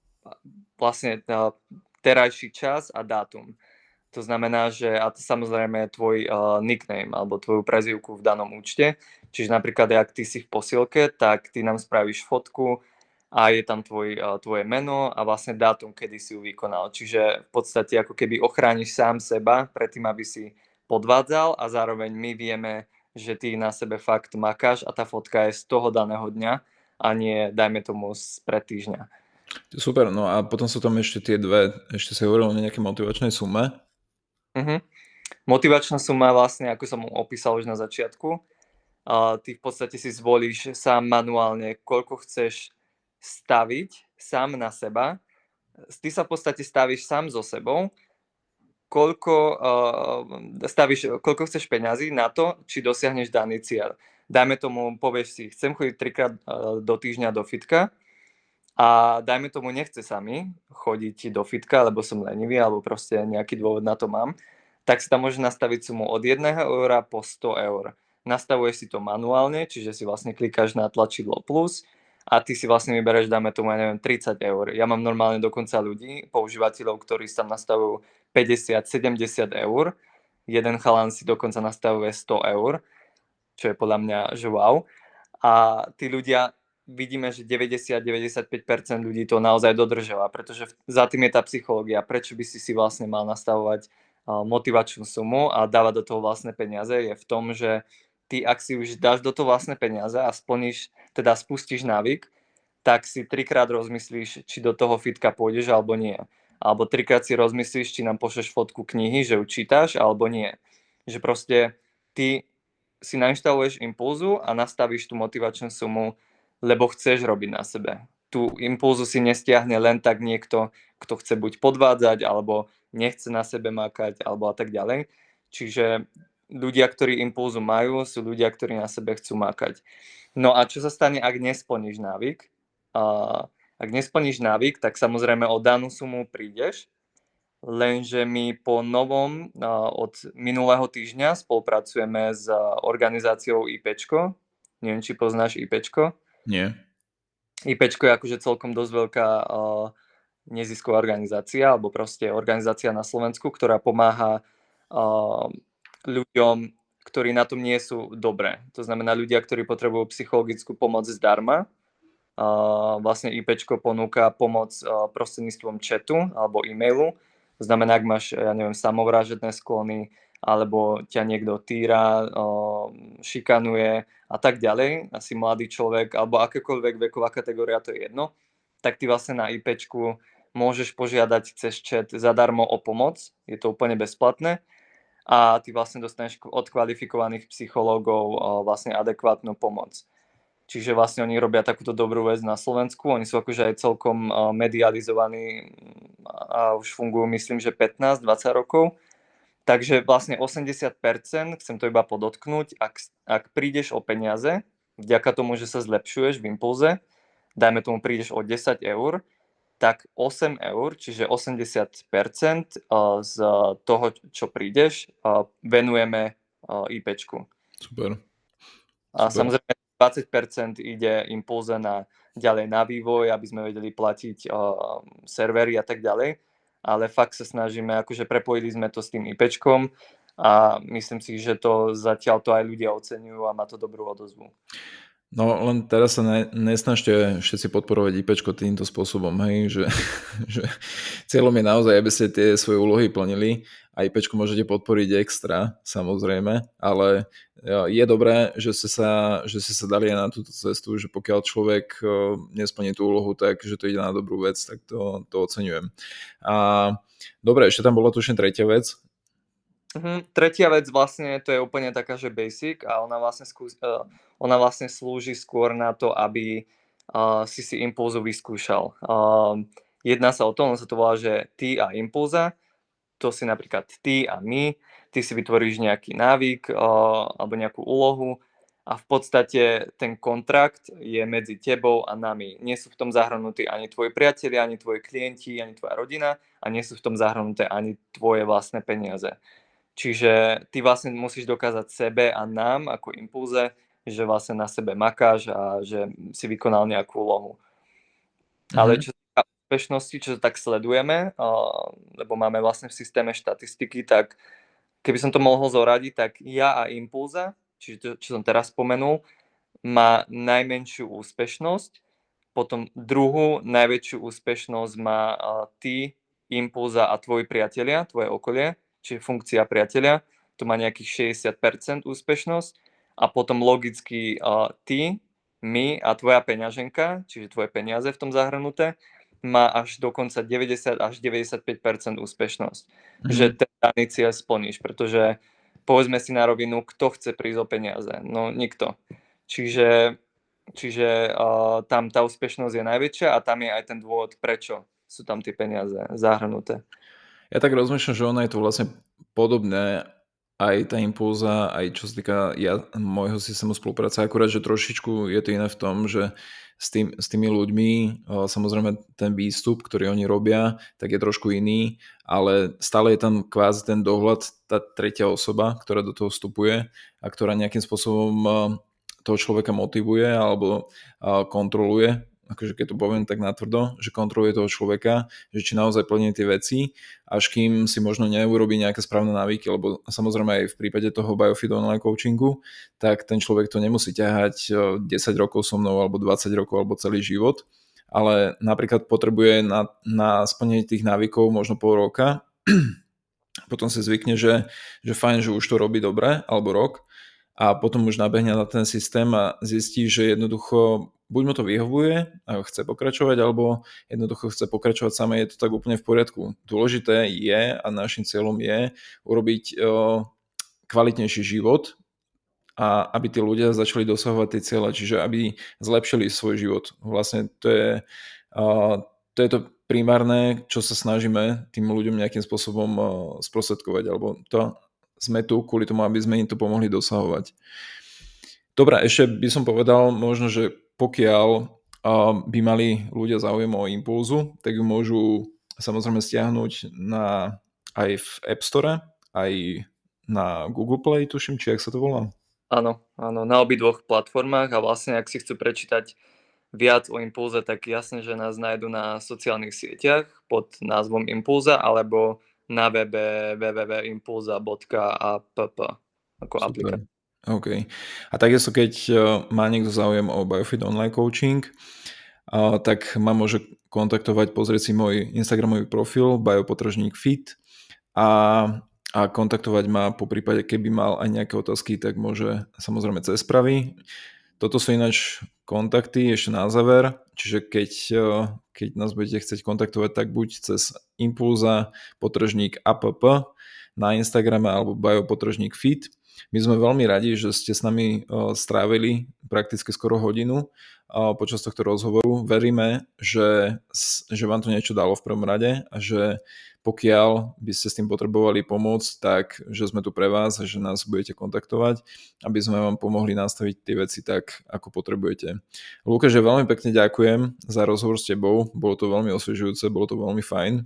vlastne uh, terajší čas a dátum. To znamená, že a to samozrejme je tvoj uh, nickname alebo tvoju prezývku v danom účte. Čiže napríklad, ak ty si v posilke, tak ty nám spravíš fotku a je tam tvoj, uh, tvoje meno a vlastne dátum, kedy si ju vykonal. Čiže v podstate ako keby ochrániš sám seba pred tým, aby si podvádzal a zároveň my vieme, že ty na sebe fakt makáš a tá fotka je z toho daného dňa a nie, dajme tomu, z pred týždňa. Super, no a potom sú tam ešte tie dve, ešte sa hovorilo o nejaké motivačnej sume. Uh-huh. Motivačná suma vlastne, ako som opísal už na začiatku, uh, ty v podstate si zvolíš sám manuálne, koľko chceš staviť sám na seba. Ty sa v podstate stavíš sám so sebou, koľko, uh, stavíš, koľko chceš peňazí na to, či dosiahneš daný cieľ. Dajme tomu, povieš si, chcem chodiť trikrát uh, do týždňa do fitka, a dajme tomu, nechce sa mi chodiť do fitka, lebo som lenivý, alebo proste nejaký dôvod na to mám, tak si tam môžeš nastaviť sumu od jedného eura po sto eur. Nastavuješ si to manuálne, čiže si vlastne klikáš na tlačidlo plus a ty si vlastne vybereš, dáme tomu, ja neviem, tridsať eur. Ja mám normálne dokonca ľudí, používateľov, ktorí si tam nastavujú päťdesiat sedemdesiat eur. Jeden chalan si dokonca nastavuje sto eur, čo je podľa mňa, že wow. A tí ľudia, vidíme, že deväťdesiat až deväťdesiatpäť percent ľudí to naozaj dodržiava, pretože za tým je tá psychológia, prečo by si si vlastne mal nastavovať motivačnú sumu a dávať do toho vlastné peniaze, je v tom, že ty, ak si už dáš do toho vlastné peniaze a splníš, teda spustíš návyk, tak si trikrát rozmyslíš, či do toho fitka pôjdeš alebo nie. Alebo trikrát si rozmyslíš, či nám pošleš fotku knihy, že ju čítaš alebo nie. Že proste ty si nainštaluješ impulzu a nastavíš tú motivačnú sumu, lebo chceš robiť na sebe. Tú impulzu si nestiahne len tak niekto, kto chce buď podvádzať, alebo nechce na sebe makať, alebo a tak ďalej. Čiže ľudia, ktorí impulzu majú, sú ľudia, ktorí na sebe chcú makať. No a čo sa stane, ak nesplníš návyk? Uh, ak nesplníš návyk, tak samozrejme o danú sumu prídeš, lenže my po novom uh, od minulého týždňa spolupracujeme s organizáciou IPčko. Neviem, či poznáš IPčko. Nie. IPčko je akože celkom dosť veľká uh, nezisková organizácia, alebo proste organizácia na Slovensku, ktorá pomáha uh, ľuďom, ktorí na tom nie sú dobré. To znamená ľudia, ktorí potrebujú psychologickú pomoc zdarma. Uh, vlastne IPčko ponúka pomoc uh, prostredníctvom chatu alebo e-mailu. To znamená, ak máš, ja neviem, samovražedné sklony, alebo ťa niekto týra, šikanuje a tak ďalej, asi mladý človek, alebo akékoľvek veková kategória, to je jedno, tak ty vlastne na IPčku môžeš požiadať cez chat zadarmo o pomoc, je to úplne bezplatné a ty vlastne dostaneš od kvalifikovaných psychológov vlastne adekvátnu pomoc. Čiže vlastne oni robia takúto dobrú vec na Slovensku, oni sú akože aj celkom medializovaní a už fungujú, myslím, že pätnásť dvadsať rokov. Takže vlastne osemdesiat percent, chcem to iba podotknúť, ak, ak prídeš o peniaze, vďaka tomu, že sa zlepšuješ v impulze, dajme tomu prídeš o desať eur, tak osem eur, čiže osemdesiat percent z toho, čo prídeš, venujeme IPčku. Super. A Super. samozrejme dvadsať percent ide impulze na, ďalej na vývoj, aby sme vedeli platiť uh, servery a tak ďalej. ale fakt sa snažíme, akože prepojili sme to s tým IPčkom a myslím si, že to zatiaľ to aj ľudia oceňujú a má to dobrú odozvu. No len teraz sa ne, nesnažte všetci podporovať IPčko týmto spôsobom, hej, že, že cieľom je naozaj, aby ste tie svoje úlohy plnili a IPčko môžete podporiť extra, samozrejme, ale je dobré, že ste sa, že ste sa dali aj na túto cestu, že pokiaľ človek nesplní tú úlohu, tak že to ide na dobrú vec, tak to, to oceňujem. A dobre, ešte tam bola tuším tretia vec. Uh-huh. Tretia vec vlastne, to je úplne taká, že basic a ona vlastne, skús, uh, ona vlastne slúži skôr na to, aby uh, si si impulzu vyskúšal. Uh, jedná sa o to, on sa to volá, že ty a impulza, to si napríklad ty a my, ty si vytvoríš nejaký návyk uh, alebo nejakú úlohu a v podstate ten kontrakt je medzi tebou a nami. Nie sú v tom zahrnutí ani tvoji priatelia, ani tvoji klienti, ani tvoja rodina a nie sú v tom zahrnuté ani tvoje vlastné peniaze. Čiže ty vlastne musíš dokázať sebe a nám ako impulze, že vlastne na sebe makáš a že si vykonal nejakú úlohu. Mm-hmm. Ale čo sa týka úspešnosti, čo tak sledujeme, lebo máme vlastne v systéme štatistiky, tak keby som to mohol zoradiť, tak ja a impulza, čiže to, čo som teraz spomenul, má najmenšiu úspešnosť, potom druhú najväčšiu úspešnosť má ty, impulza a tvoji priatelia, tvoje okolie, čiže funkcia priateľa, to má nejakých šesťdesiat percent úspešnosť a potom logicky uh, ty, my a tvoja peňaženka, čiže tvoje peniaze v tom zahrnuté, má až dokonca deväťdesiat až deväťdesiatpäť percent úspešnosť. Mm-hmm. Že ten daný cieľ splníš, pretože povedzme si na rovinu, kto chce prísť o peniaze? No nikto. Čiže, čiže uh, tam tá úspešnosť je najväčšia a tam je aj ten dôvod, prečo sú tam tie peniaze zahrnuté. Ja tak rozmýšľam, že ono je to vlastne podobné, aj tá impulza, aj čo sa týka ja, môjho systému spolupráce, akurát, že trošičku je to iné v tom, že s, tým, s tými ľuďmi, samozrejme ten výstup, ktorý oni robia, tak je trošku iný, ale stále je tam kvázi ten dohľad, tá tretia osoba, ktorá do toho vstupuje a ktorá nejakým spôsobom toho človeka motivuje alebo kontroluje, akože keď to poviem tak natvrdo, že kontroluje toho človeka, že či naozaj plní tie veci, až kým si možno neurobí nejaké správne návyky, lebo samozrejme aj v prípade toho Biofeed online coachingu, tak ten človek to nemusí ťahať desať rokov so mnou, alebo dvadsať rokov, alebo celý život, ale napríklad potrebuje na, na splnenie tých návykov možno pol roka, potom si zvykne, že, že fajn, že už to robí dobre, alebo rok, a potom už nabehne na ten systém a zistí, že jednoducho buď mu to vyhovuje a chce pokračovať, alebo jednoducho chce pokračovať samé, je to tak úplne v poriadku. Dôležité je a našim cieľom je urobiť o, kvalitnejší život a aby tí ľudia začali dosahovať tie cieľe, čiže aby zlepšili svoj život. Vlastne to je, o, to je to primárne, čo sa snažíme tým ľuďom nejakým spôsobom o, sprostredkovať, alebo to sme tu kvôli tomu, aby sme im to pomohli dosahovať. Dobre, ešte by som povedal možno, že pokiaľ uh, by mali ľudia záujem o impulzu, tak ju môžu samozrejme stiahnuť na, aj v App Store, aj na Google Play, tuším, či jak sa to volá? Áno, áno, na obidvoch platformách a vlastne ak si chcú prečítať viac o impulze, tak jasne, že nás nájdu na sociálnych sieťach pod názvom Impulza alebo na webe w w w bodka impulza bodka app ako aplikácia. OK. A takisto, keď má niekto záujem o Biofeed online coaching, tak ma môže kontaktovať, pozrieť si môj Instagramový profil biopotržník fit a, a kontaktovať ma po prípade, keby mal aj nejaké otázky, tak môže samozrejme cez správy. Toto sú ináč kontakty ešte na záver, čiže keď, keď nás budete chcieť kontaktovať, tak buď cez impulza potržník app na Instagrame alebo biopotržník fit. My sme veľmi radi, že ste s nami strávili prakticky skoro hodinu počas tohto rozhovoru. Veríme, že, že vám to niečo dalo v prvom rade a že pokiaľ by ste s tým potrebovali pomôcť, tak že sme tu pre vás a že nás budete kontaktovať, aby sme vám pomohli nastaviť tie veci tak, ako potrebujete. Lukáš, veľmi pekne ďakujem za rozhovor s tebou. Bolo to veľmi osviežujúce, bolo to veľmi fajn.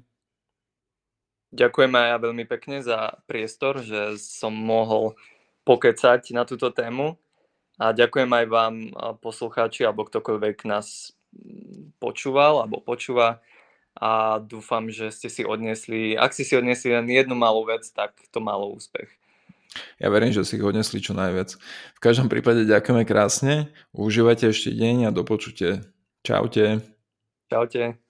Ďakujem aj ja veľmi pekne za priestor, že som mohol pokecať na túto tému a ďakujem aj vám, poslucháči, alebo ktokoľvek nás počúval alebo počúva, a dúfam, že ste si odnesli, ak ste si odnesli len jednu malú vec, tak to malo úspech. Ja verím, že si ich odnesli čo najviac. V každom prípade ďakujeme krásne, užívajte ešte deň a do počutia. Čaute. Čaute.